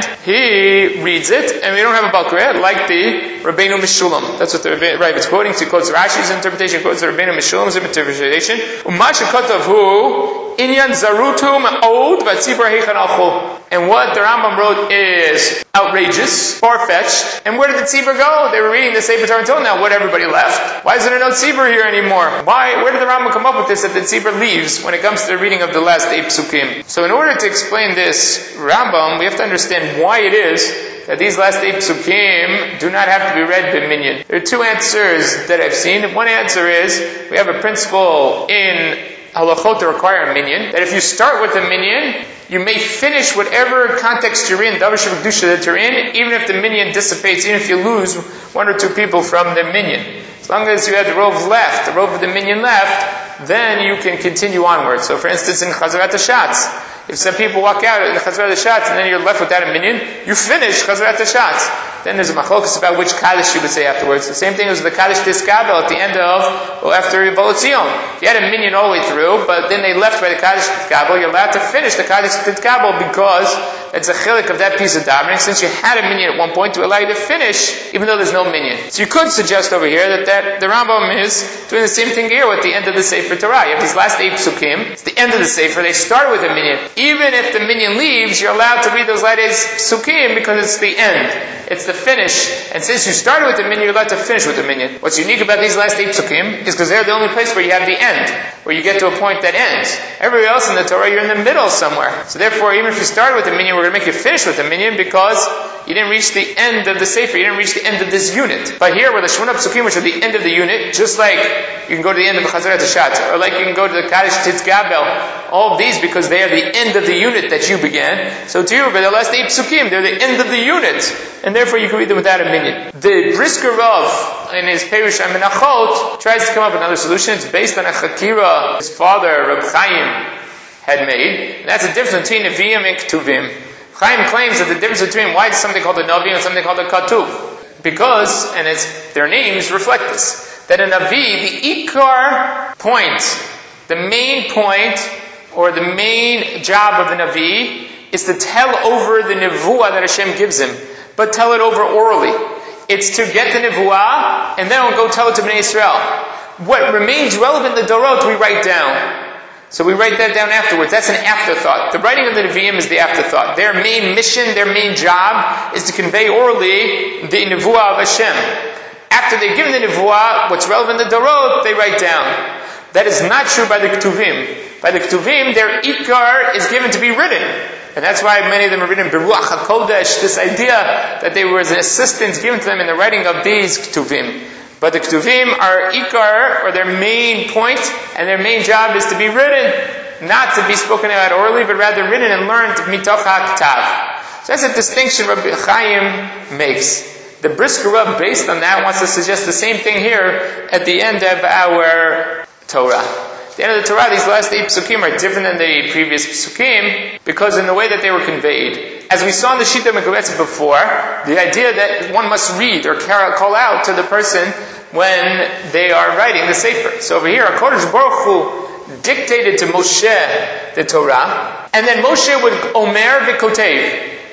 he reads it, and we don't have a Balkoreh, like the Rabbeinu Meshulam. That's what the Rebbe is quoting. So he quotes Rashi's interpretation, quotes the Rabbeinu Meshulam's interpretation. U'masha kotav hu, inyan zarutum od v'tzibur heichan alchu. And what the Rambam wrote is outrageous, far-fetched. And where did the tzibur go? They were reading the Sefer Torah until now. What, everybody left? Why is there no tzibur here anymore? Where did the Rambam come up with this, that the tzibur leaves when it comes to the reading of the last 8 psukim? So in order to explain this Rambam, we have to understand why it is that these last 8 psukim do not have to be read b'minyan. There are 2 answers that I've seen. One answer is, we have a principle in halachot to require a minyan, that if you start with a minyan, you may finish whatever context you're in, davar sheb'kedusha that you're in, even if the minyan dissipates, even if you lose 1 or 2 people from the minyan. As long as you have the rov left, the rov of the minyan left, then you can continue onward. So for instance, in Chazarat HaShatz, if some people walk out in the Chazarat HaShatz and then you're left without a minyan, you finish Chazarat HaShatz. Then there's a machlokas about which Kaddish you would say afterwards. The same thing as the Kaddish Tiskabel at the end of, or after Yevot Zion. If you had a minyan all the way through, but then they left by the Kaddish Tiskabel, you're allowed to finish the Kaddish Tiskabel because it's a chilik of that piece of davening. Since you had a minyan at one point to allow you to finish, even though there's no minyan. So you could suggest over here that the Rambam is doing the same thing here with the end of the Sefer Torah. You have these last 8 psukim. It's the end of the Sefer. They start with a minyan. Even if the minyan leaves, you're allowed to read those last 8 psukim because it's the end. It's the finish. And since you started with the minyan, you're allowed to finish with the minyan. What's unique about these last 8 psukim is because they're the only place where you have the end, where you get to a point that ends. Everywhere else in the Torah, you're in the middle somewhere. So therefore, even if you started with the minyan, we're going to make you finish with the minyan because you didn't reach the end of the Sefer. You didn't reach the end of this unit. But here, where the Shmona Psukim, which are the end of the unit, just like you can go to the end of the Chazarat HaShatz, or like you can go to the Kaddish Titzgabel, all of these because they are the end of the unit that you began. So to you, by the last 8 Psukim, they're the end of the unit. And therefore you can read them without a minyan. The Brisker Rav, in his Perush HaMenachot, tries to come up with another solution. It's based on a Chakira his father, Reb Chaim, had made. And that's a difference between Nevi'im and Ketuvim. Chaim claims that the difference between why is something called a Navi and something called a Katuv. Because, and their names reflect this, that a Navi, the Ikar point, the main point, or the main job of the Navi, is to tell over the Nevuah that Hashem gives him. But tell it over orally. It's to get the Nevuah, and then we'll go tell it to Bnei Israel. What remains relevant in the Dorot, we write down. So we write that down afterwards. That's an afterthought. The writing of the Nevi'im is the afterthought. Their main mission, their main job, is to convey orally the Nevuah of Hashem. After they've given the Nevuah, what's relevant in the Dorot, they write down. That is not true by the Ketuvim. By the Ketuvim, their Ikar is given to be written. And that's why many of them are written Beruach HaKodesh, this idea that there was an assistance given to them in the writing of these Ketuvim. But the Ketuvim are Ikar, or their main point, and their main job is to be written, not to be spoken about orally, but rather written and learned mitoch HaKtav. So that's a distinction Rabbi Chaim makes. The Brisker Rav, based on that, wants to suggest the same thing here at the end of our Torah. At the end of the Torah, these last 8 psukim are different than the previous psukim because in the way that they were conveyed. As we saw in the Shita Mekubetzet before, the idea that one must read or call out to the person when they are writing the Sefer. So over here, HaKadosh Baruch Hu dictated to Moshe the Torah, and then Moshe would Omer v'Kotev.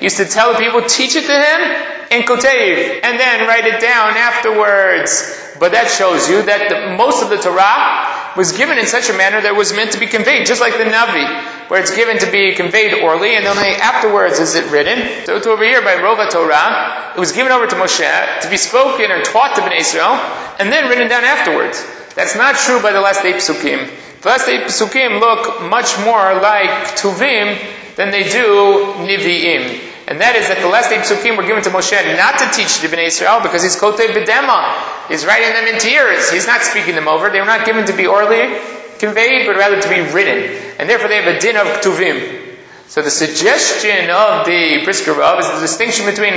He used to tell the people, teach it to him in Kotev, and then write it down afterwards. But that shows you that most of the Torah was given in such a manner that it was meant to be conveyed, just like the Navi, where it's given to be conveyed orally, and only afterwards is it written. So to over here, by Rova Torah, it was given over to Moshe to be spoken or taught to Bnei Israel, and then written down afterwards. That's not true by the last 8 Psukim. The last 8 Psukim look much more like Tuvim than they do Nivi'im. And that is that the last 8 Psukim were given to Moshe not to teach the Bnei Israel because he's Kotev B'dema. He's writing them in tears. He's not speaking them over. They were not given to be orally conveyed, but rather to be written. And therefore they have a din of Ktuvim. So the suggestion of the Brisker Rav is the distinction between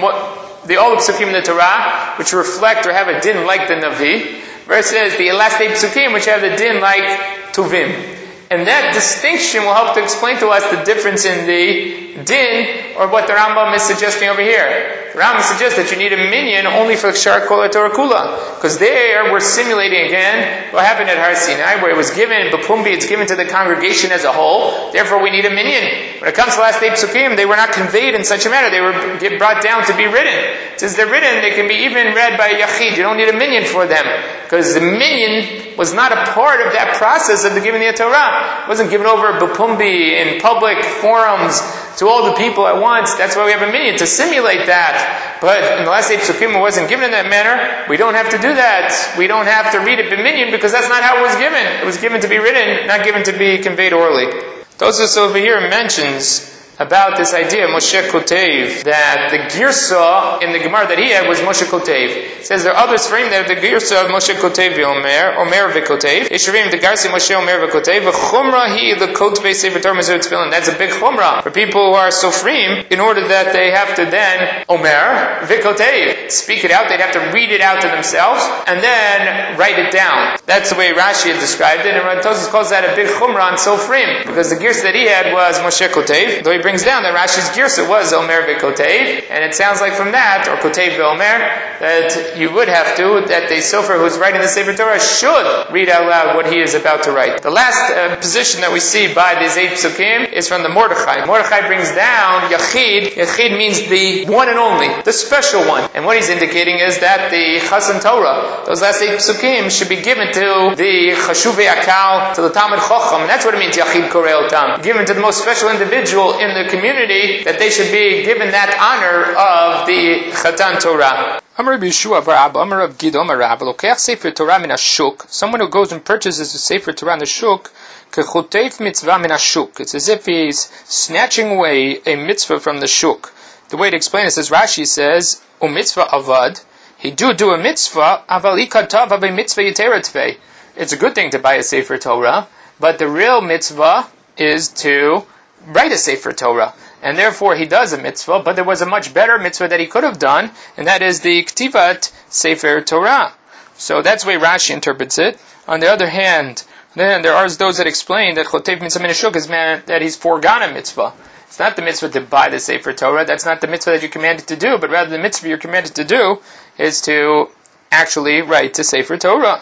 all the Psukim in the Torah, which reflect or have a din like the Navi, versus the last 8 Psukim, which have the din like Tuvim. And that distinction will help to explain to us the difference in the din, or what the Rambam is suggesting over here. The Rambam suggests that you need a minyan only for Kshar Kol HaTorah Kula. Because there we're simulating again what happened at Har Sinai, where it was given, Bapumbi, it's given to the congregation as a whole. Therefore we need a minyan. When it comes to the last 8 Psukim, they were not conveyed in such a manner. They were brought down to be written. Since they're written, they can be even read by a Yachid. You don't need a minyan for them. Because the minyan was not a part of that process of the giving the Torah. It wasn't given over Bapumbi in public forums to all the people at once. That's why we have a minyan, to simulate that. But in the last 8 Psukim, it wasn't given in that manner. We don't have to do that. We don't have to read it b'minyan because that's not how it was given. It was given to be written, not given to be conveyed orally. Tosfos over here mentions about this idea of Moshe Kotev, that the Girsa in the Gemara that he had was Moshe Kotev. It says there are others for him that have the Girsa of Moshe Kotev Omer v'Kotev. Yeshavim the Garsi Moshe Omer v'Kotev. V'chumra hi the Kotevei Sefer Torah Mezuzah Tefillin. That's a big chumrah for people who are sofrim, in order that they have to then Omer v'Kotev, speak it out. They'd have to read it out to themselves and then write it down. That's the way Rashi had described it, and Tosfos calls that a big chumrah on sofrim, because the Girsa that he had was Moshe Kotev, though he brings down that Rashi's Girsa was Omer v'Kotev, and it sounds like from that, or Kotev v'Omer, that you would have to, that the Sofer who's writing the Sefer Torah should read out loud what he is about to write. The last position that we see by these 8 Psukim is from the Mordechai. Mordechai brings down Yachid. Yachid means the one and only, the special one. And what he's indicating is that the Chazan Torah, those last 8 Psukim, should be given to the Chashuvei Akal, to the Talmid Chacham, and that's what it means, Yachid Korei Otam. Given to the most special individual in the community, that they should be given that honor of the Chatan Torah. Amar B'Yeshua bar Abba, Amar of Gid Amar Rabba, Lokeach Sefer Torah min Ashuk. Someone who goes and purchases a Sefer Torah in the Shuk, Kechotev mitzvah min Ashuk. It's as if he's snatching away a mitzvah from the Shuk. The way to explain it is, Rashi says, mitzvah avad. He do a mitzvah, aval ikatav abe mitzvah yitera tvei. It's a good thing to buy a Sefer Torah, but the real mitzvah is to write a Sefer Torah. And therefore he does a mitzvah, but there was a much better mitzvah that he could have done, and that is the Ktivat Sefer Torah. So that's the way Rashi interprets it. On the other hand, then there are those that explain that Chotev mitzvah min Ashuk is meant that he's foregone a mitzvah. It's not the mitzvah to buy the Sefer Torah, that's not the mitzvah that you're commanded to do, but rather the mitzvah you're commanded to do is to actually write the Sefer Torah.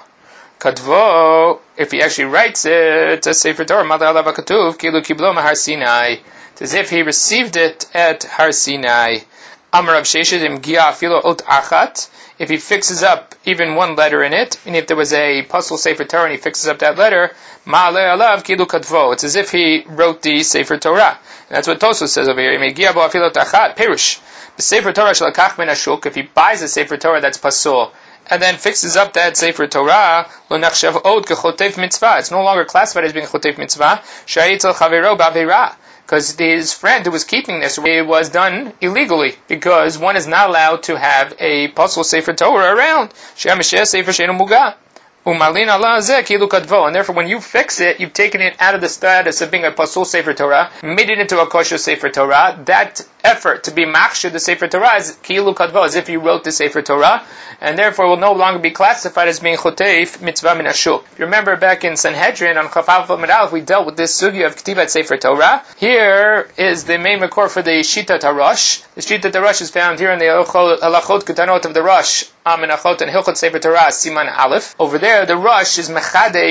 Kadvo, if he actually writes it, a Sefer Torah, Mada Alav HaKatuv, Kilu Kiblo Mahar Sinai. It's as if he received it at Har Sinai. Amar Rav Sheshet im Gia Afilo Ot Achat. If he fixes up even one letter in it, and if there was a Pasuk Sefer Torah and he fixes up that letter, Ma'aleh Alav Kilu Kadvo. It's as if he wrote the Sefer Torah. And that's what Tosfos says over here. Im Gia Bo Afilo Ot Achat. Perush. The Sefer Torah Shalakach Ben Ashuk. If he buys a Sefer Torah that's Pasul, and then fixes up that Sefer Torah, lo nachshav od kechotev mitzvah. It's no longer classified as being chotev mitzvah. Sha'itzel chavero b'aveira. Because his friend who was keeping this, it was done illegally. Because one is not allowed to have a Pasuk Sefer Torah around. She'amesheh Sefer she'enu mugah. Umalin Allah zeh kilu kadvo. And therefore when you fix it, you've taken it out of the status of being a Pasul Sefer Torah, made it into a kosher Sefer Torah. That effort to be machshir the Sefer Torah is kilu kadvo, as if you wrote the Sefer Torah, and therefore will no longer be classified as being chotev mitzvah min Ashuk. You remember back in Sanhedrin on Chaf Alef Amud Aleph, we dealt with this sugya of Ktivat Sefer Torah. Here is the main makor for the Shitat HaRosh. The Shitat HaRosh is found here in the Halachot Ketanot of the Rosh, Menachot and Hilchot Sefer Torah, Siman Aleph. Over there, the Rosh is Mechadesh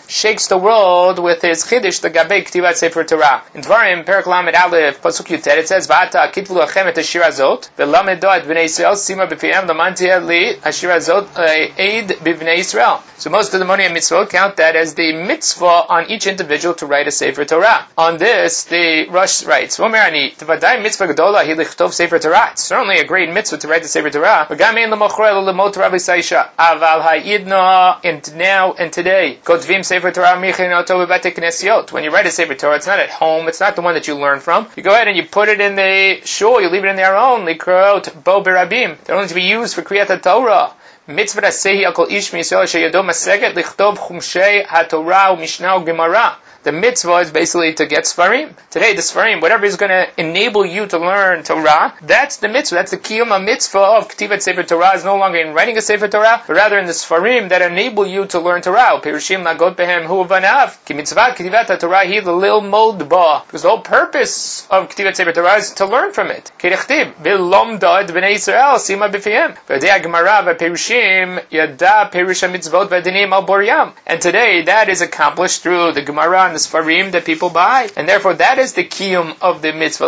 shakes the world with his chiddush, the Gabei Ktivat Sefer Torah. In Dvarim, Perek Lamed Aleph, Pasuk Yutet, it says, V'ata kitvu lachem et hashir hazot, v'lamedo et b'nei Yisrael, sima b'piyam lamantia li hashir hazot aid b'nei Yisrael. So most of the money and mitzvot count that as the mitzvah on each individual to write a Sefer Torah. On this, the Rosh writes, Vomerani, Tavadai mitzvah gedola hi lichtov Sefer Torah. It's certainly a great mitzvah to write the Sefer Torah. V'gam ein l'mochor elo l'mot Rabbi Saisha. Aval ha'idna, and now and today, kotvim Sefer Torah michin oto b'bate knesiot. When you write a Sefer Torah, it's not at home, it's not the one that you learn from. You go ahead and you put it in the shul, you leave it in their own, likrot bo berabim. They're only to be used for Kriyat HaTorah. Mitzvah sehi akol ish miyisrael sheyado maseget lichtov chumshei haTorah u'mishnah u'gemara. The mitzvah is basically to get Sfarim. Today, the Sfarim, whatever is going to enable you to learn Torah, that's the mitzvah. That's the kiyum mitzvah of Ktivat Sefer Torah, is no longer in writing a Sefer Torah, but rather in the Sfarim that enable you to learn Torah. Perushim lagot behem hu vanav. Ki mitzvah Ktivat HaTorah hi l'lil mod ba. Because the whole purpose of Ktivat Sefer Torah is to learn from it. Kedichtib, v'lomda et b'nei Yisrael, sima b'fiyem. V'adei Gemara v'perushim yada perush mitzvot v'adinim al boryam. And today, that is accomplished through the Gemara and the Sfarim that people buy, and therefore that is the kiyum of the mitzvah.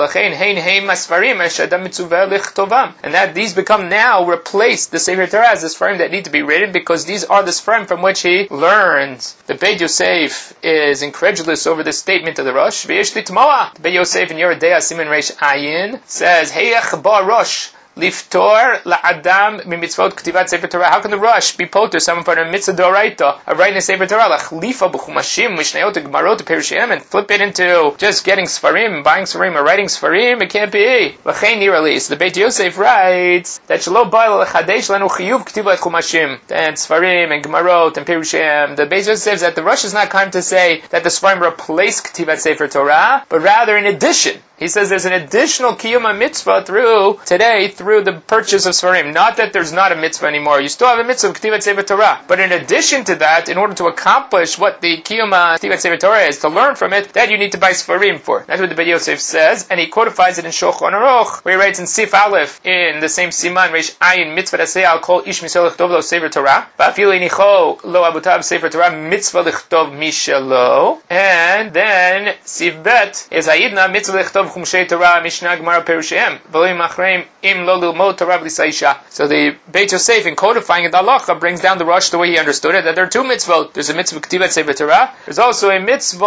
And that these become now replaced the Sefer Torah as the Sfarim that need to be written, because these are the Sfarim from which he learns. The Beit Yosef is incredulous over this statement of the Rosh. The Beit Yosef in Yoreh Deah Siman Reish Ayin says, Heyach ba Rosh Liftor la'adam mitzvot ktivat Sefer Torah. How can the Rosh be poter someone for a mitzvah d'oraita of writing a Sefer Torah? Lachlifa b'chumashim mishnayot gemarot perishim, and flip it into just getting Sfarim, buying Sfarim, or writing Sfarim. It can't be. L'chein nirali. So the Beit Yosef writes that shelo ba'al lechadesh lanu chiyuv ktivat chumashim, and Sfarim and gemarot and perishim. The Beit Yosef says that the Rosh is not come to say that the Sfarim replace ktivat Sefer Torah, but rather in addition. He says there's an additional kiyuma mitzvah through the purchase of Sfarim. Not that there's not a mitzvah anymore. You still have a mitzvah of Ktivat Sefer Torah. But in addition to that, in order to accomplish what the kiyuma Ktivat Sefer Torah is, to learn from it, that you need to buy Sfarim for. That's what the Beit Yosef says, and he codifies it in Shulchan Aruch, where he writes in Sif Aleph, in the same Siman, Reish Ayin, mitzvah aseh al kol ish misel lichtov lo Sefer Torah, va'afilu inicho lo abutav Sefer Torah, mitzvah lichtov mishelo, and then Sif Bet is Ayidna, mitzvah lichtov chumshei Torah, mishnah gemara perushem, v'loim achreim im lo lilmod Torah b'lisaisha. So the Beit Yosef, in codifying it, the halacha, brings down the Rosh the way he understood it, that there are two mitzvot. There's a mitzvah k'tivat Sefer Torah. There's also a mitzvah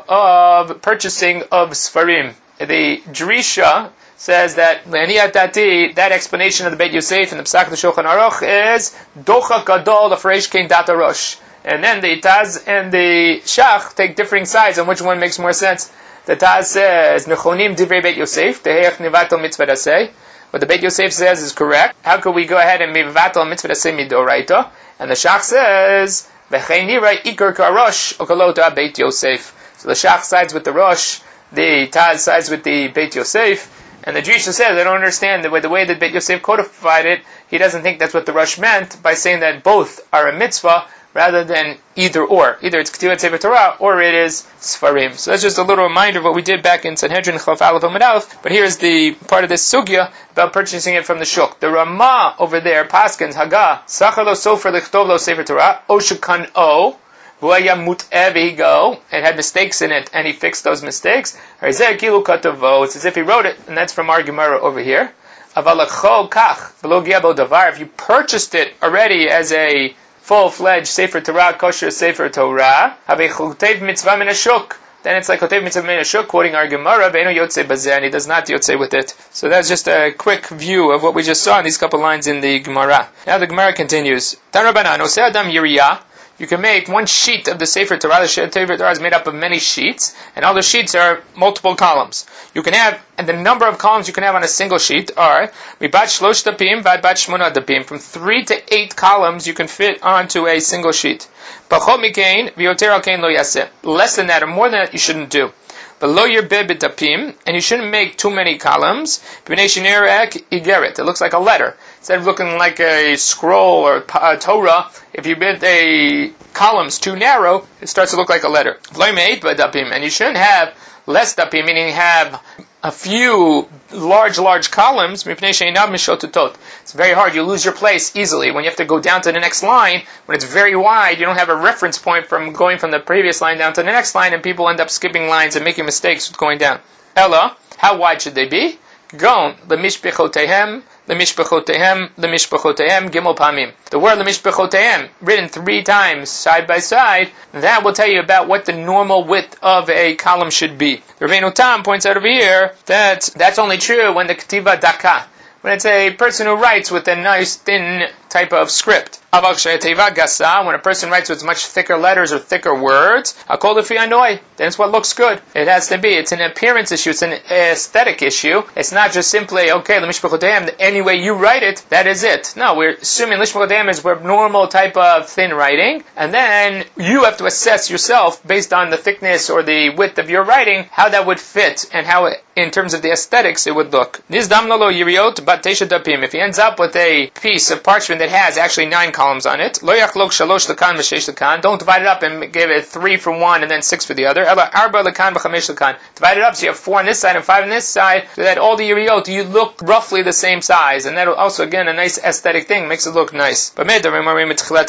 of purchasing of Sfarim. The Drisha says that that explanation of the Beit Yosef in the Psak the Shulchan Aruch is docha gadol of reish kein data Rosh. And then the Taz and the Shach take differing sides on which one makes more sense. The Taz says, Nechonim divrei Beit Yosef, teheach nivatel mitzvah dasei. What the Beit Yosef says is correct. How could we go ahead and mivatel mitzvah dasei midoraita? And the Shach says, V'chein nira ikar karosh okolota Beit Yosef. So the Shach sides with the Rosh, the Taz sides with the Beit Yosef, and the Drisha says, I don't understand the way that Beit Yosef codified it. He doesn't think that's what the Rosh meant by saying that both are a mitzvah, rather than either or. Either it's Ktivat Sefer Torah, or it is Sfarim. So that's just a little reminder of what we did back in Sanhedrin Chaf Aleph Amud Aleph. But here's the part of this sugya about purchasing it from the shuk. The Ramah over there, Paskins, Haga, Sachar lo sofer lichtov lo Sefer Torah, o shekan o, v'haya mut'eh v'higo, it had mistakes in it, and he fixed those mistakes. Harizeh kilu katavo, it's as if he wrote it, and that's from our Gemara over here. Avalacho kach, v'lo giabo davar, if you purchased it already as a full-fledged Sefer Torah, kosher Sefer Torah, have a chotev mitzvah min hashuk. Then it's like chotev mitzvah min hashuk, quoting our Gemara, ve'eno yotze bazeh, and he does not yotze with it. So that's just a quick view of what we just saw in these couple lines in the Gemara. Now the Gemara continues. Tan Rabbanan, oseh adam yiriyah. You can make one sheet of the Sefer Torah. The Sefer Torah is made up of many sheets, and all the sheets are multiple columns. You can have, and the number of columns you can have on a single sheet are mibat shlosh dapim vad bat shmona dapim. From 3 to 8 columns you can fit onto a single sheet. Pachot mikein v'yoter al kein lo yaseh. Less than that or more than that you shouldn't do. But lo yirbeh b'dapim, and you shouldn't make too many columns. B'nei shenirek igeret. It looks like a letter. Instead of looking like a scroll or a Torah, if you bid a columns too narrow, it starts to look like a letter. And you shouldn't have less dapim, meaning have a few large columns, it's very hard. You lose your place easily. When you have to go down to the next line, when it's very wide, you don't have a reference point from going from the previous line down to the next line, and people end up skipping lines and making mistakes with going down. Ella, how wide should they be? Gon, lemishpechotehem, gimel pamim. The word lemishpechotehem, written 3 times side by side, that will tell you about what the normal width of a column should be. Rabbeinu Tam points out over here that that's only true when the ketiva daka, when it's a person who writes with a nice thin type of script. When a person writes with much thicker letters or thicker words, then it's what looks good. It has to be. It's an appearance issue. It's an aesthetic issue. It's not just simply, okay, any way you write it, that is it. No, we're assuming Lishmachodayim is where normal type of thin writing, and then you have to assess yourself based on the thickness or the width of your writing, how that would fit and how, in terms of the aesthetics, it would look. If he ends up with a piece of parchment that has actually 9 columns on it, don't divide it up and give it 3 for one and then 6 for the other. Divide it up so you have 4 on this side and 5 on this side, so that all the yiriot, you look roughly the same size, and that'll also, again, a nice aesthetic thing, makes it look nice. But that's not at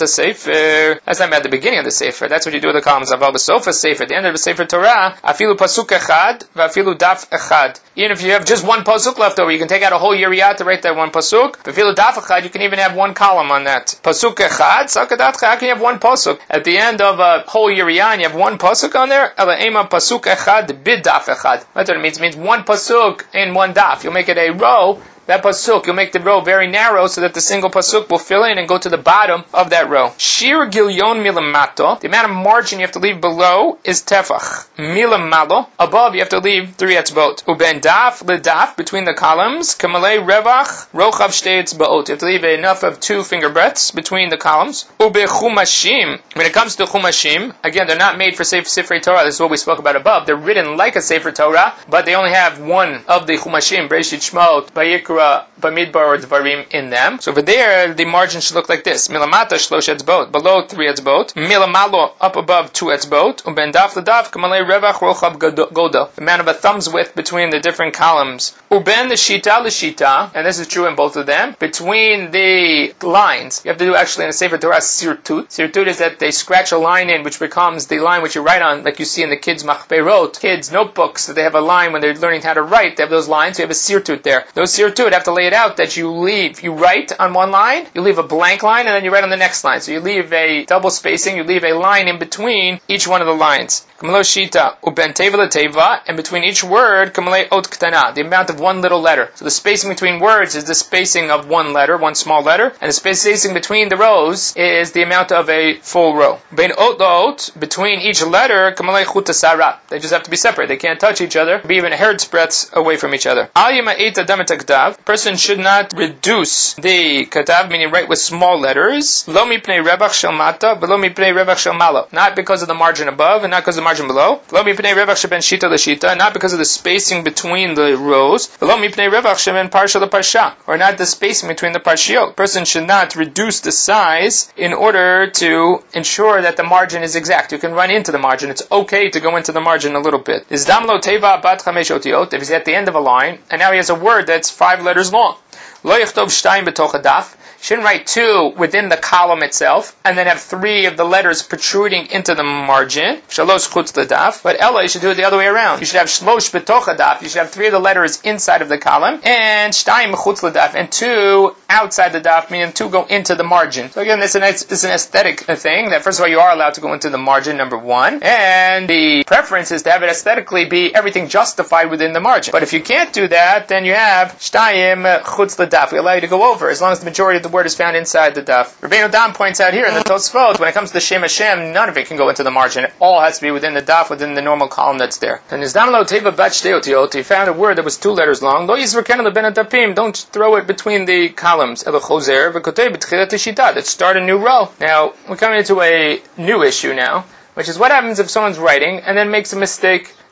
the beginning of the sefer. That's what you do with the columns. At the end of the sefer Torah, afilu pasuk echad, vafilu daf echad. Even if you have just one pasuk left over, you can take out a whole yiriyah to write that one pasuk. Vafilu daf echad, you can even have one column on that. Pasuk echad, sakadatcha, how can you have one pasuk? At the end of a whole yiriyah, and you have one pasuk on there, ela ema pasuk echad bidaf echad. That's what it means. It means one pasuk in one daf. You'll make it a row. That pasuk, you'll make the row very narrow so that the single pasuk will fill in and go to the bottom of that row. Shir gilyon milamato, the amount of margin you have to leave below is tefach. Milamalo, above you have to leave 3 etzbot. Uben daf ledaf, between the columns, kamalei revach, rochav shtei etzbot. You have to leave enough of 2 finger breadths between the columns. Ube chumashim, when it comes to chumashim, again, they're not made for Sefer Torah, this is what we spoke about above. They're written like a Sefer Torah, but they only have one of the chumashim, Bereshit, Shmot, Vayikra, Bamidbar, or Dvarim in them. So over there, the margin should look like this. Milamata shlosh etzbot, below 3 etzbot. Milamalo, up above 2 etzbot. Uben daf ledaf, kamalei revach rochav goda. The amount of a thumb's width between the different columns. Uben the shita l'shita, and this is true in both of them, between the lines. You have to do actually in a Sefer Torah sirtut. Sirtut is that they scratch a line in, which becomes the line which you write on, like you see in the kids' machperot, kids' notebooks, so they have a line when they're learning how to write, they have those lines, so you have a sirtut there. Those sirtut have to lay it out that you write on one line, you leave a blank line, and then you write on the next line. So you leave a double spacing, you leave a line in between each one of the lines. Kamalo shita, uben teva leteva, and between each word, kamalei ot ktana, the amount of one little letter. So the spacing between words is the spacing of one letter, one small letter, and the spacing between the rows is the amount of a full row. Ben ot laot, between each letter, kamalei chuta sarat. They just have to be separate. They can't touch each other, be even a hair's breadth away from each other. Al yima eita dametakdav, person should not reduce the katav, meaning write with small letters. Lo mipnei rebach shel mata, v'lo mipnei rebach shel malo. Not because of the margin above, and not because of the margin below. Lo mipnei rebach sheben shita l'shita, not because of the spacing between the rows. V'lo mipnei rebach sheben parsha l'parsha, or not the spacing between the parshiot. Person should not reduce the size in order to ensure that the margin is exact. You can run into the margin. It's okay to go into the margin a little bit. Izdam lo teva bat chamesh otiot, if he's at the end of a line, and now he has a word that's 5 letters long. Lo yichtov shtayim b'toch hadaf. Shouldn't write 2 within the column itself, and then have 3 of the letters protruding into the margin. Shalosh chutz ledaf. But Ella, you should do it the other way around. You should have shlosh b'toch hadaf. You should have 3 of the letters inside of the column, and shtayim chutz ledaf, and 2 outside the daf, meaning 2 go into the margin. So again, it's an aesthetic thing, that first of all, you are allowed to go into the margin, number 1, and the preference is to have it aesthetically be everything justified within the margin. But if you can't do that, then you have shtayim chutz ledaf. We allow you to go over, as long as the majority of the word is found inside the daf. Rabbeinu Dam points out here in the Tosfot, when it comes to Shem Hashem, none of it can go into the margin. It all has to be within the daf, within the normal column that's there. And Nizdam lo teva bat shtei otiot, he found a word that was 2 letters long. Lo yizraken leben adapim, don't throw it between the columns. Elo chozer v'kotei b'tchilat shita, let's start a new row. Now, we're coming into a new issue now, which is what happens if someone's writing and then makes a mistake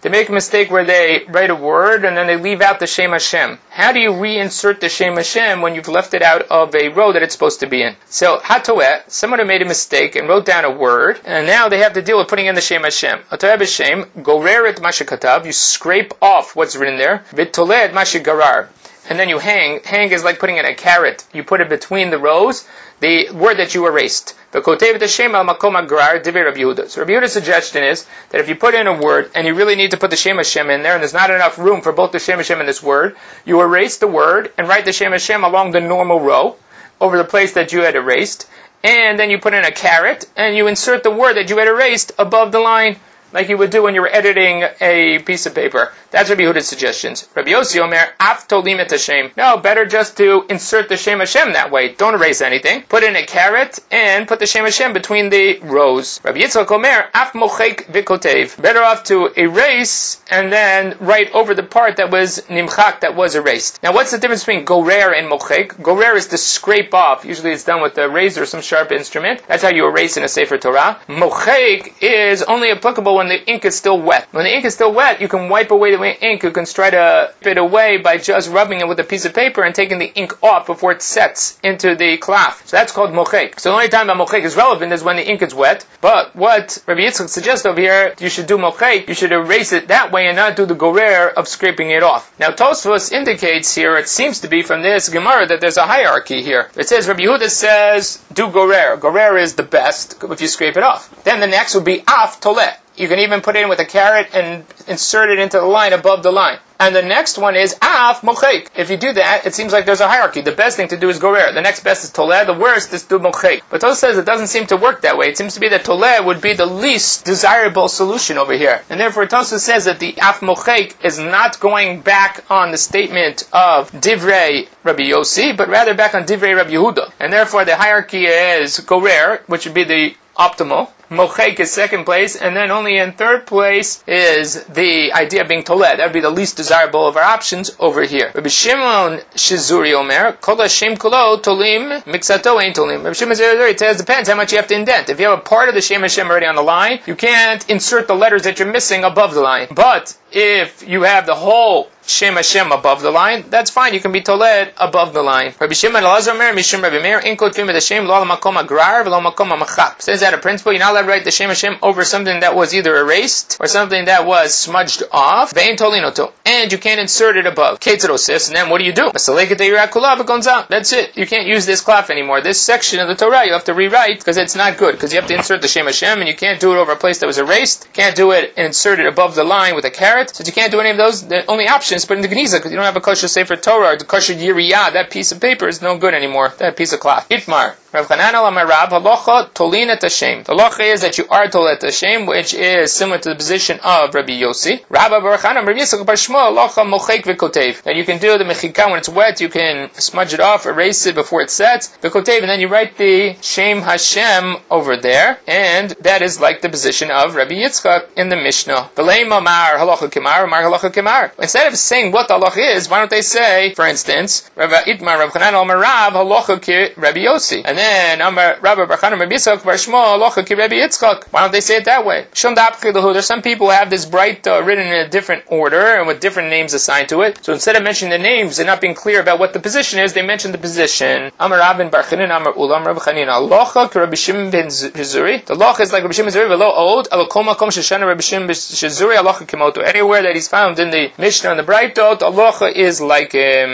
They make a mistake where they write a word and then they leave out the Shem Hashem. How do you reinsert the Shem Hashem when you've left it out of a row that it's supposed to be in? So, Hatoeh, someone who made a mistake and wrote down a word, and now they have to deal with putting in the Shem Hashem. Hatoeh b'Shem, goreret mashikatav, you scrape off what's written there, v'toled mashigarar. And then you hang. Hang is like putting in a carrot. You put it between the rows, the word that you erased. So Rabbi Yehuda's suggestion is that if you put in a word and you really need to put the Shem Hashem in there and there's not enough room for both the Shem Hashem and this word, you erase the word and write the Shem Hashem along the normal row over the place that you had erased, and then you put in a carrot and you insert the word that you had erased above the line, like you would do when you were editing a piece of paper. That's Rabbi Yehuda's suggestions. Rabbi Yossi Omer, af tolim et Hashem. No, better just to insert the Shem Hashem that way. Don't erase anything. Put in a carrot and put the Shem Hashem between the rows. Rabbi Yitzchak Omer, af mochek v'kotev. Better off to erase and then write over the part that was nimchak, that was erased. Now, what's the difference between gorer and mochek? Gorer is to scrape off. Usually it's done with a razor or some sharp instrument. That's how you erase in a Sefer Torah. Mochek is only applicable when the ink is still wet. When the ink is still wet, you can wipe away the ink. You can try to wipe it away by just rubbing it with a piece of paper and taking the ink off before it sets into the cloth. So that's called mochek. So the only time that mochek is relevant is when the ink is wet. But what Rabbi Yitzchak suggests over here, you should do mochek. You should erase it that way and not do the gorer of scraping it off. Now Tosfos indicates here, it seems to be from this Gemara, that there's a hierarchy here. It says, Rabbi Yehuda says, do gorer. Gorer is the best if you scrape it off. Then the next would be af toleh. You can even put it in with a carrot and insert it into the line above the line. And the next one is af mochek. If you do that, it seems like there's a hierarchy. The best thing to do is gorer. The next best is toleh. The worst is do mochek. But Tosfos says it doesn't seem to work that way. It seems to be that toleh would be the least desirable solution over here. And therefore Tosfos says that the af mochek is not going back on the statement of divrei Rabbi Yossi, but rather back on divrei Rabbi Yehuda. And therefore the hierarchy is gorer, which would be the optimal. Mochek is second place, and then only in third place is the idea of being toleh. That would be the least desirable of our options over here. Rabbi Shimon Shizuri Omer, Kol Hashem Kolo Tolim Mixato Ein Tolim. Rabbi Shimon Shizuri says it depends how much you have to indent. If you have a part of the Shem Hashem already on the line, you can't insert the letters that you're missing above the line. But if you have the whole Shem Hashem above the line, that's fine. You can be toled above the line. Rabbi Shimon Elazar Meir, Mishum Rabbi Meir, in kotvim et Hashem lo al makom agrar v'lo makom amachap. Says that a principle, you're not allowed to write the Shem Hashem over something that was either erased or something that was smudged off. Ve'en tolinoto, and you can't insert it above. Ketzerosis, and then what do? That's it. You can't use this cloth anymore. This section of the Torah you have to rewrite because it's not good. Because you have to insert the Shem Hashem, and you can't do it over a place that was erased. Can't do it and insert it above the line with a carrot. Since you can't do any of those, the only option is put in the Geniza, because you don't have a kosher Sefer Torah or the kosher Yiriyah. That piece of paper is no good anymore. That piece of cloth. Itmar. Rav Chanan Amar Rab, halacha tolin et Hashem. The halacha is that you are tolin et Hashem, which is similar to the position of Rabbi Yossi. Rabbi Bar Chanan, Rabbi Yitzchak Bar Shmuel, halacha mochek v'kotev. That you can do the mechika when it's wet, you can smudge it off, erase it before it sets, v'kotev, and then you write the Shem Hashem over there, and that is like the position of Rabbi Yitzchak in the Mishnah. V'leim Amar halacha kemar, Amar halacha kemar. Instead of saying what the halacha is, why don't they say, for instance, Rabbi Itmar, Rav Chanan Amar Rab, halacha ki Rabbi Yossi. And then Rabbi Bar Chanan Rabbi Yitzchak Bar Shmuel halacha ki Rabbi Yitzchak. Why don't they say it that way? There's some people who have this bright written in a different order and with different names assigned to it. So instead of mentioning the names and not being clear about what the position is, they mention the position. Amar Rabin Bar Chanan Amar Ulam Rabbi Chanan halacha ki Rabbi Shimon ben Shizuri. The halacha is like Rabbi Shimon ben Shizuri v'lo od al kol makom sheshana Rabbi Shimon ben Shizuri halacha kimoto. Anywhere that he's found in the Mishnah and the Braitot, halacha is like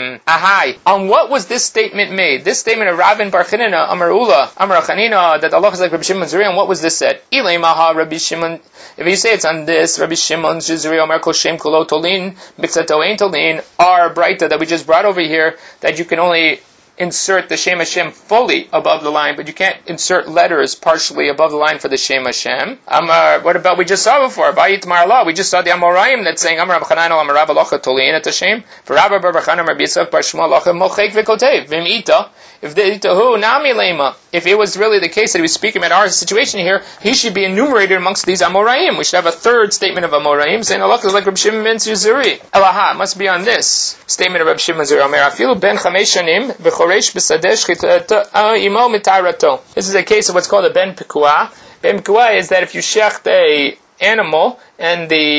ahai. On what was this statement made? This statement of Rabin Bar Chanina Amar Ula Amar Chanina that halacha is like Rabbi Shimon Zuri. And what was this said? Ilay maha Rabbi Shimon. If you say it's on this Rabbi Shimon Zuri Amar Kol Shem Kolo Tolin Bixato Ein Tolin, our Braita that we just brought over here, that you can only insert the Shem Hashem fully above the line, but you can't insert letters partially above the line for the Shem Hashem. What about we just saw before? Bayit Marla. We just saw the Amoraim that's saying Amar Rav Chanan Amar Rav Alocha Tolin et Hashem. For Rabbi Bar Chanan Rabbi Yitzchak Bar Shmuel Alocha Mochek v'Kotev Vim Ita. If the Itahu Nami Lema. If it was really the case that he was speaking about our situation here, he should be enumerated amongst these Amoraim. We should have a third statement of Amoraim saying Alocha is like Rabbi Shimon ben Zuri. Elaha must be on this statement of Rabbi Shimon Zuri. Amar Afilu ben Chamesh Shanim v'Choresh b'Sadesh Imo Mitarato. This is a case of what's called a ben pikuah. Ben pikuah is that if you shecht a animal and the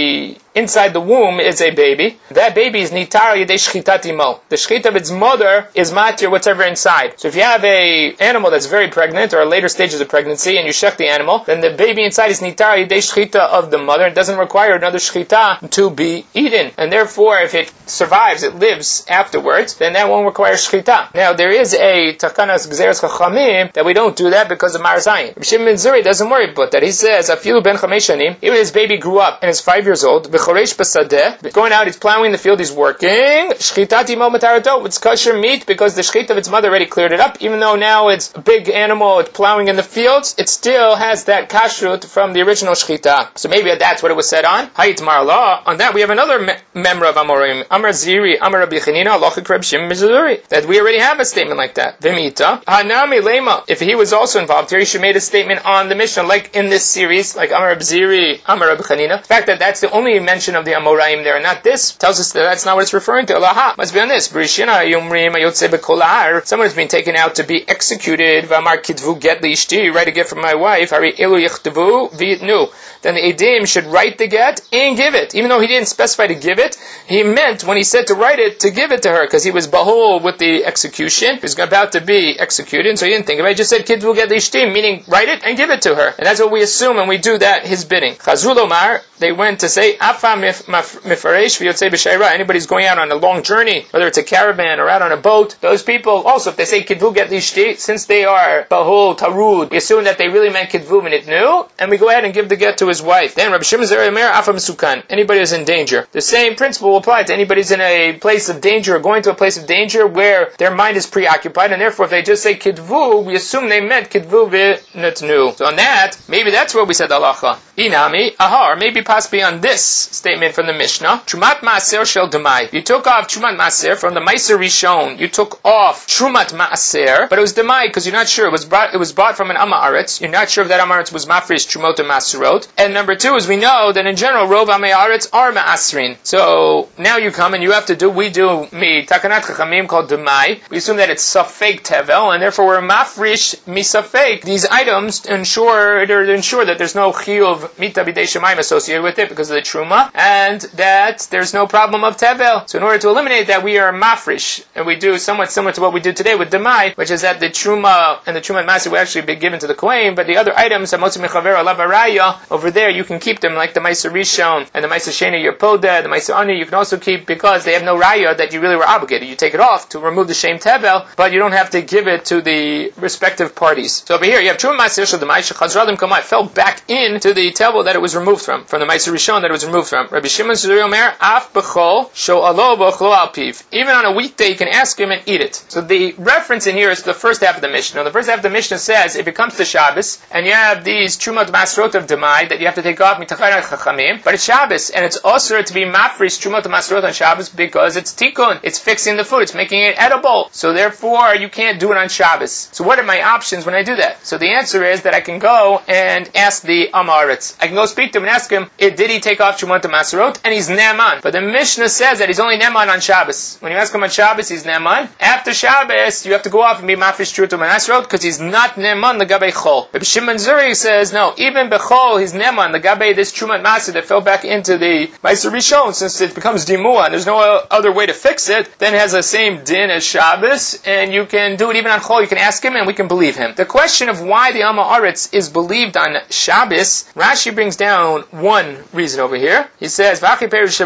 inside the womb is a baby. That baby is nitar yedei shchitat imo. The shchita of its mother is matir whatever inside. So if you have a animal that's very pregnant or later stages of pregnancy and you shech the animal, then the baby inside is nitar yedei shchita of the mother. It doesn't require another shchita to be eaten. And therefore, if it survives, it lives afterwards, then that won't require shchita. Now, there is a takanas gzeres chachamim that we don't do that because of Mar Zayin. Rabbi Shimon ben Zuri doesn't worry about that. He says, afilu ben chamesh shanim, even his baby grew up and is 5 years old, v'choresh b'sadeh, going out, he's plowing the field, he's working, shchitat imo matarato, it's kosher meat because the shchita of its mother already cleared it up. Even though now it's a big animal, it's plowing in the fields, it still has that kashrut from the original shchita. So maybe that's what it was said on. Hayit Mar Allah. On that, we have another member of Amorim, Amar Ziri, Amar Rabbi Chanina, Alochik Reb Shimon ben Zuri, that we already have a statement like that. V'mita, hanami lema. If he was also involved here, he should make a statement on the Mishnah, like in this series, like Amar Rabbi Ziri, Amar Rabbi Chanina. The fact that that's the only mention of the Amoraim there, and not this, tells us that that's not what it's referring to. Allah must be on this. Brishina yomrim ayotze bekolar. Someone has been taken out to be executed. V'amar kitvu get liishti. Write a get from my wife. Hari elu yichtavu v'yitnu. Then the edim should write the get and give it. Even though he didn't specify to give it, he meant when he said to write it, to give it to her, because he was bahul with the execution. He was about to be executed, so he didn't think of it. He just said kitvu get liishti, meaning write it and give it to her. And that's what we assume when we do that, his bidding. Chazul Omar, they went to say, Afa mifaresh v'yotzei b'sheira. Anybody's going out on a long journey, whether it's a caravan or out on a boat, those people also, if they say kitvu get liishti, since they are bahul tarud, we assume that they really meant kitvu v'nitnu, and we go ahead and give the get to his wife. Then Rabbi Shimon Zeri Omer, Afa mesukan. Anybody who's in danger. The same principle will apply to anybody who's in a place of danger or going to a place of danger where their mind is preoccupied, and therefore if they just say kitvu, we assume they meant kitvu v'nitnu. So on that, maybe that's where we said halacha. Inami, or maybe possibly on this statement from the Mishnah, Trumat Maaser Shel Demai. You took off Trumat Maaser from the Meiser Rishon. You took off Trumat Maaser, but it was Demai because you're not sure. It was bought from an Amaretz. You're not sure if that Amaretz was Mafresh Trumot or Maserot. And number two is we know that in general, Rov Amaretz are Ma'asrin. So now you come and you have to do, we do Takanat Chachamim called Demai. We assume that it's Safek Tevel, and therefore we're Mafresh Misafek. These items ensure that there's no Chiyuv Mita B'dei Shemaim associated with it because of the Truma, and that there's no problem of Tevel. So in order to eliminate that, we are Mafresh, and we do somewhat similar to what we do today with Demai, which is that the Truma and the Truma Maser will actually be given to the Kohen, but the other items, Hamotzi Mechaver Alav Araya, over there you can keep them like the Meiser Rishon and the Meiser Sheni Yerpoda, the Meiser Ani you can also keep because they have no Raya that you really were obligated. You take it off to remove the Shem Tevel, but you don't have to give it to the respective parties. So over here you have Truma Maser Shel Demai Shechazradim Kamai fell back into the Tevel that it was removed from the Meiser Rishon that it was removed from. Rabbi Shimon Zuri Omer Af B'chol Sho Alo B'chlo Al Piv. Even on a weekday you can ask him and eat it. So the reference in here is the first half of the Mishnah. The first half of the Mishnah says if it comes to Shabbos and you have these Trumat Masrot of Demai that you have to take off Mitachanat Chachamim, but it's Shabbos and it's also to be Mafresh Trumat Masrot on Shabbos because it's Tikkun. It's fixing the food. It's making it edible. So therefore you can't do it on Shabbos. So what are my options when I do that? So the answer is that I can go and ask the Amaretz. I can go speak to him and ask him, did he take off Trumat Masrot? And he's Ne'eman. But the Mishnah says that he's only Ne'eman on Shabbos. When you ask him on Shabbos, he's Ne'eman. After Shabbos, you have to go off and be Mafresh Trumat Masrot because he's not Ne'eman the Gabei Chol. But Shimon Zuri says, no, even Bechol, he's Ne'eman the Gabei, this Trumat Maser that fell back into the Meiser Rishon, since it becomes Dimua and there's no other way to fix it, then it has the same din as Shabbos, and you can do it even on Chol. You can ask him and we can believe him. The question of why the Amaretz is believed on Shabbos, Rashi brings down one reason over here. He says, on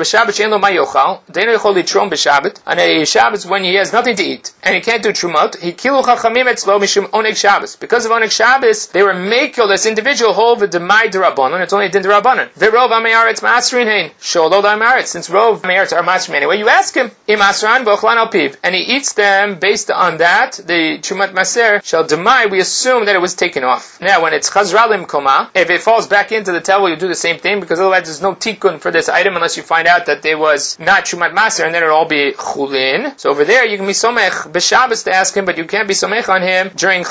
a Shabbos when he has nothing to eat and he can't do Trumot, he kilu chachamim etzlo mishum oneg Shabbos. Because of oneg Shabbos, they were makel this individual whole v'demai d'Rabbanan. It's only a din d'Rabbanan. V'rov amaretz ma'asrin hein sholo d'amaretz. Since rov amaretz are ma'asrin anyway, you ask him im asran v'ochlan al piv, and he eats them based on that. The Trumat Maser shel demai, we assume that it was taken off. Now, when it's chazralim koma, if it falls back into the tevel, you do the same thing because otherwise there's no tikkun for this item unless you find out that there was not Trumat Maser, and then it'll all be chulin. So over there you can be somech b'Shabbos to ask him, but you can't be somech on him during chol.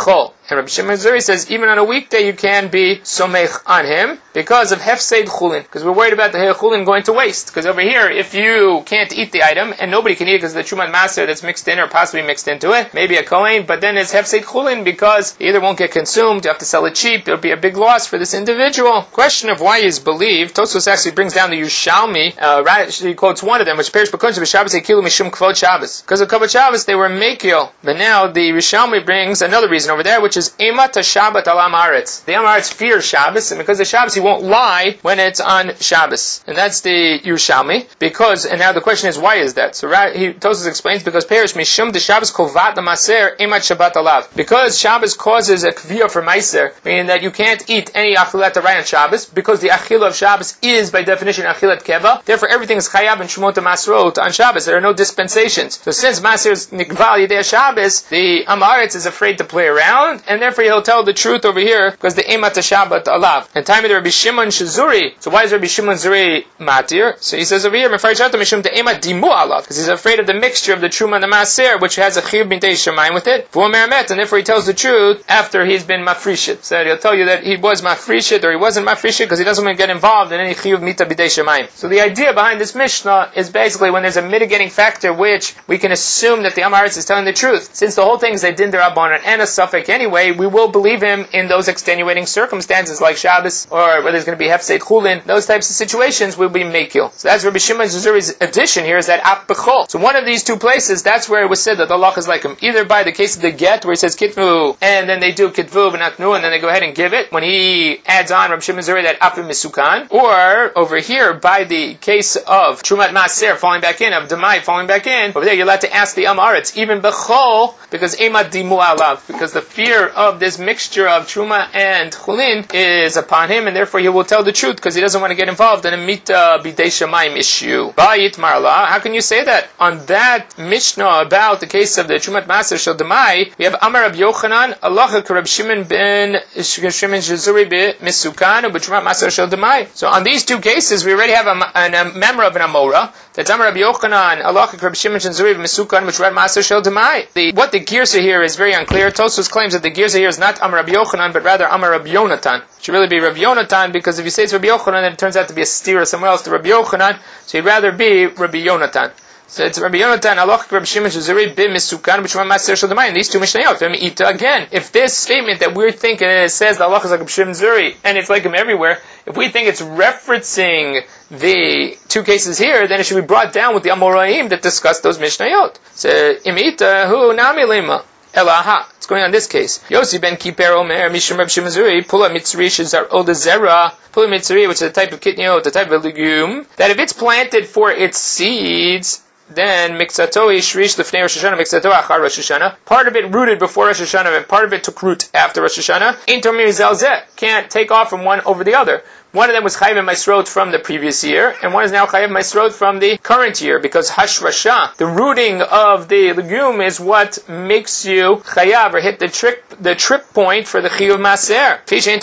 And Rabbi Shimon Zuri says even on a weekday you can be somech on him because of hefseid chulin, because we're worried about the chulin going to waste. Because over here, if you can't eat the item and nobody can eat it because of the Trumat Maser that's mixed in or possibly mixed into it, maybe a kohen, but then it's hefseid chulin because it either won't get consumed, you have to sell it cheap, there'll be a big loss for this individual. Question of why is believed. Tosfos actually brings down the Yerushalmi. He quotes one of them, which appears because of Shabbos Ekilu Mishum Kvod Shabbos. Because of Kvod Shabbos, they were Mekil. But now the Yerushalmi brings another reason over there, which is Emat Shabbat Al Amaretz. The Amaretz fears Shabbos, and because of Shabbos, he won't lie when it's on Shabbos. And that's the Yerushalmi. Because, and now the question is, why is that? So Tosfos explains, because Perish Mishum the Shabbos Kovat the Maser Emat Shabbat Alav. Because Shabbos causes a kviyah for Meiser, meaning that you can't eat any achilat right on Shabbos, because the achilah of Shabbos is by definition achilat keva. Therefore, everything is chayav and shmot masrot on Shabbos. There are no dispensations. So since Maser is nikval yidei Shabbos, the Amaretz is afraid to play around, and therefore he'll tell the truth over here because the emat Shabbat alav. And time of the Rabbi Shimon Shazuri. So why is Rabbi Shimon Zuri matir? So he says over here, mishum the emat dimu alav, because he's afraid of the mixture of the truma and the maser, which has a chiyuv b'nei shemayim with it. And therefore he tells the truth after he's been mafrishit. So he'll tell you that he was mafrishit or he wasn't mafrishit because he doesn't want to get involved in any chiyuv mita b'nei shemayim. So the idea behind this Mishnah is basically when there's a mitigating factor which we can assume that the Amaretz is telling the truth. Since the whole thing is a din d'Rabbanan and a suffix anyway, we will believe him in those extenuating circumstances like Shabbos or where there's going to be hefseid chulin. Those types of situations will be mekil. So that's Rabbi Shimon Zuri's addition here is that ap b'chol. So one of these two places, that's where it was said that the law is like him. Either by the case of the get where he says kitvu and then they do kitvu but not nu and then they go ahead and give it when he adds on Rabbi Shimon Zuri that ap misukan, or over here by the case of Trumat Maser falling back in, of Demai falling back in, over there you're allowed to ask the Amaretz, even Bechol, because Emat Dimu Alav, because the fear of this mixture of Truma and Chulin is upon him, and therefore he will tell the truth, because he doesn't want to get involved in a Mita Bidei Shamayim issue. Bayit Marla, how can you say that? On that Mishnah about the case of the Trumat Maser Shel Demai, we have Amar Rab Yochanan, Allah Rab Shimon ben Shimon Shazuri be Misukan, but Trumat Maser Shel Demai. So on these two cases, we already have a member of an Amora. That's Amar Rabbi Yochanan, Allah Rab Shimon Shazuri Misukan, which read Maser Shel Demai. What the Girsa here is very unclear. Tosfos claims that the Girsa here is not Amar Rabbi Yochanan, but rather Amar Rabbi Yonatan. It should really be Rabbi Yonatan, because if you say it's Rabbi Yochanan, then it turns out to be a steer somewhere else to Rabbi Yochanan, so he'd rather be Rabbi Yonatan. So it's Rabbi Yonatan, Allah Rabbi Shimon Shazuri be Misukan, which read Maser Shel Demai. And these two Mishnayot, again, if this statement that we're thinking it says that Allah is like Rabbi Shimon Zuri, and it's like him everywhere, if we think it's referencing the two cases here, then it should be brought down with the Amoraim that discuss those Mishnayot. So, imita hu nami lima. Elaha. It's going on this case. Yossi ben Kiper Omer, Mishum Reb Shimon Zuri, Pula Mitzri Shazar Oda Zera, Pula Mitzri, which is a type of kitniot, the type of legume, that if it's planted for its seeds, then Mixato Ishrish Lefnei Rosh Hashanah, Mixato Achar Rosh Hashanah. Part of it rooted before Rosh Hashanah, and part of it took root after Rosh Hashanah. Ein Tomir Zalzeh. Can't take off from one over the other. One of them was Chayiv Maisrot from the previous year, and one is now Chayiv Maisrot from the current year, because Hashrasha, the rooting of the legume, is what makes you Chayav, or hit the trip point for the Chiyuv Maser.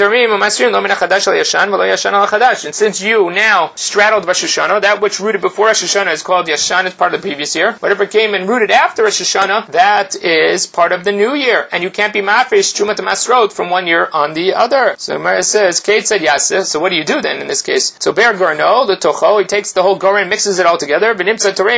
And since you now straddled Rosh Hashanah, that which rooted before Rosh Hashanah is called Yashan, it's part of the previous year. Whatever came and rooted after Rosh Hashanah, that is part of the new year, and you can't be Mafresh Trumat Masrot from one year on the other. So Gemara says, Kate said Yaseh, so what do you do then in this case? So Ber Gorno, the Tocho, he takes the whole Goren, mixes it all together. You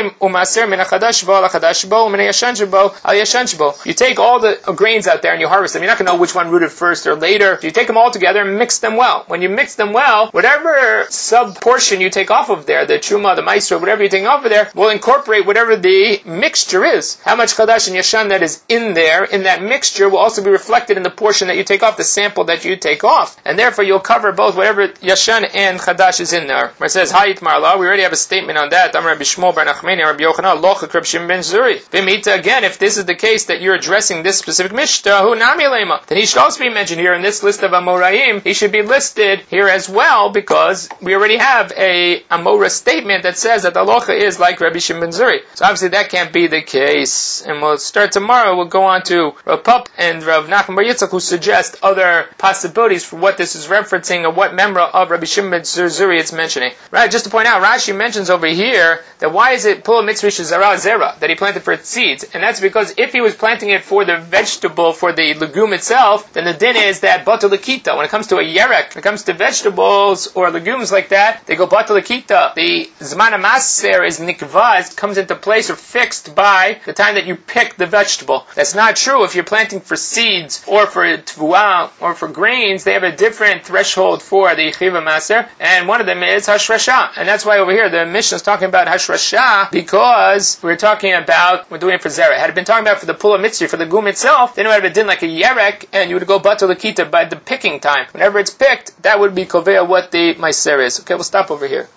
take all the grains out there and you harvest them. You're not going to know which one rooted first or later. So you take them all together and mix them well. When you mix them well, whatever sub portion you take off of there, the Truma, the Maestro, whatever you take off of there, will incorporate whatever the mixture is. How much Chadash and Yashan that is in there, in that mixture, will also be reflected in the portion that you take off, the sample that you take off. And therefore you'll cover both whatever Yashan and Chadash is in there. Where it says, Hayit Marla, we already have a statement on that. Amar Rabbi Shmuel bar Nachmani, Rabbi Yochanan, Loch Reb Shimon ben Zuri. V'mita, again, if this is the case that you're addressing this specific Mishnah, hu nami lema, then he should also be mentioned here in this list of Amoraim. He should be listed here as well, because we already have a Amora statement that says that the Locha is like Rabbi Shimon ben Zuri. So obviously that can't be the case. And we'll start tomorrow. We'll go on to Rav Pup and Rav Nachman bar Yitzchak, who suggest other possibilities for what this is referencing, or what memra of of Rabbi Shimon Zuri it's mentioning. Right, just to point out, Rashi mentions over here that why is it Pula Mitzri Shazara Zera, that he planted for its seeds? And that's because if he was planting it for the vegetable, for the legume itself, then the din is that Bata Lakita. When it comes to a yerek, when it comes to vegetables or legumes like that, they go Bata Lakita. The Zman HaMaser is nikvaz, comes into place or fixed by the time that you pick the vegetable. That's not true if you're planting for seeds or for tvuah or for grains. They have a different threshold for the Chiva Maser, and one of them is Hashrasha. And that's why over here the Mishnah is talking about Hashrasha, because we're doing it for Zera. Had it been talking about for the Pula Mitzri, for the Gum itself, then it would have been like a Yerek, and you would go Bata Lakita by the picking time. Whenever it's picked, that would be Kovea what the Meiser is. Okay, we'll stop over here.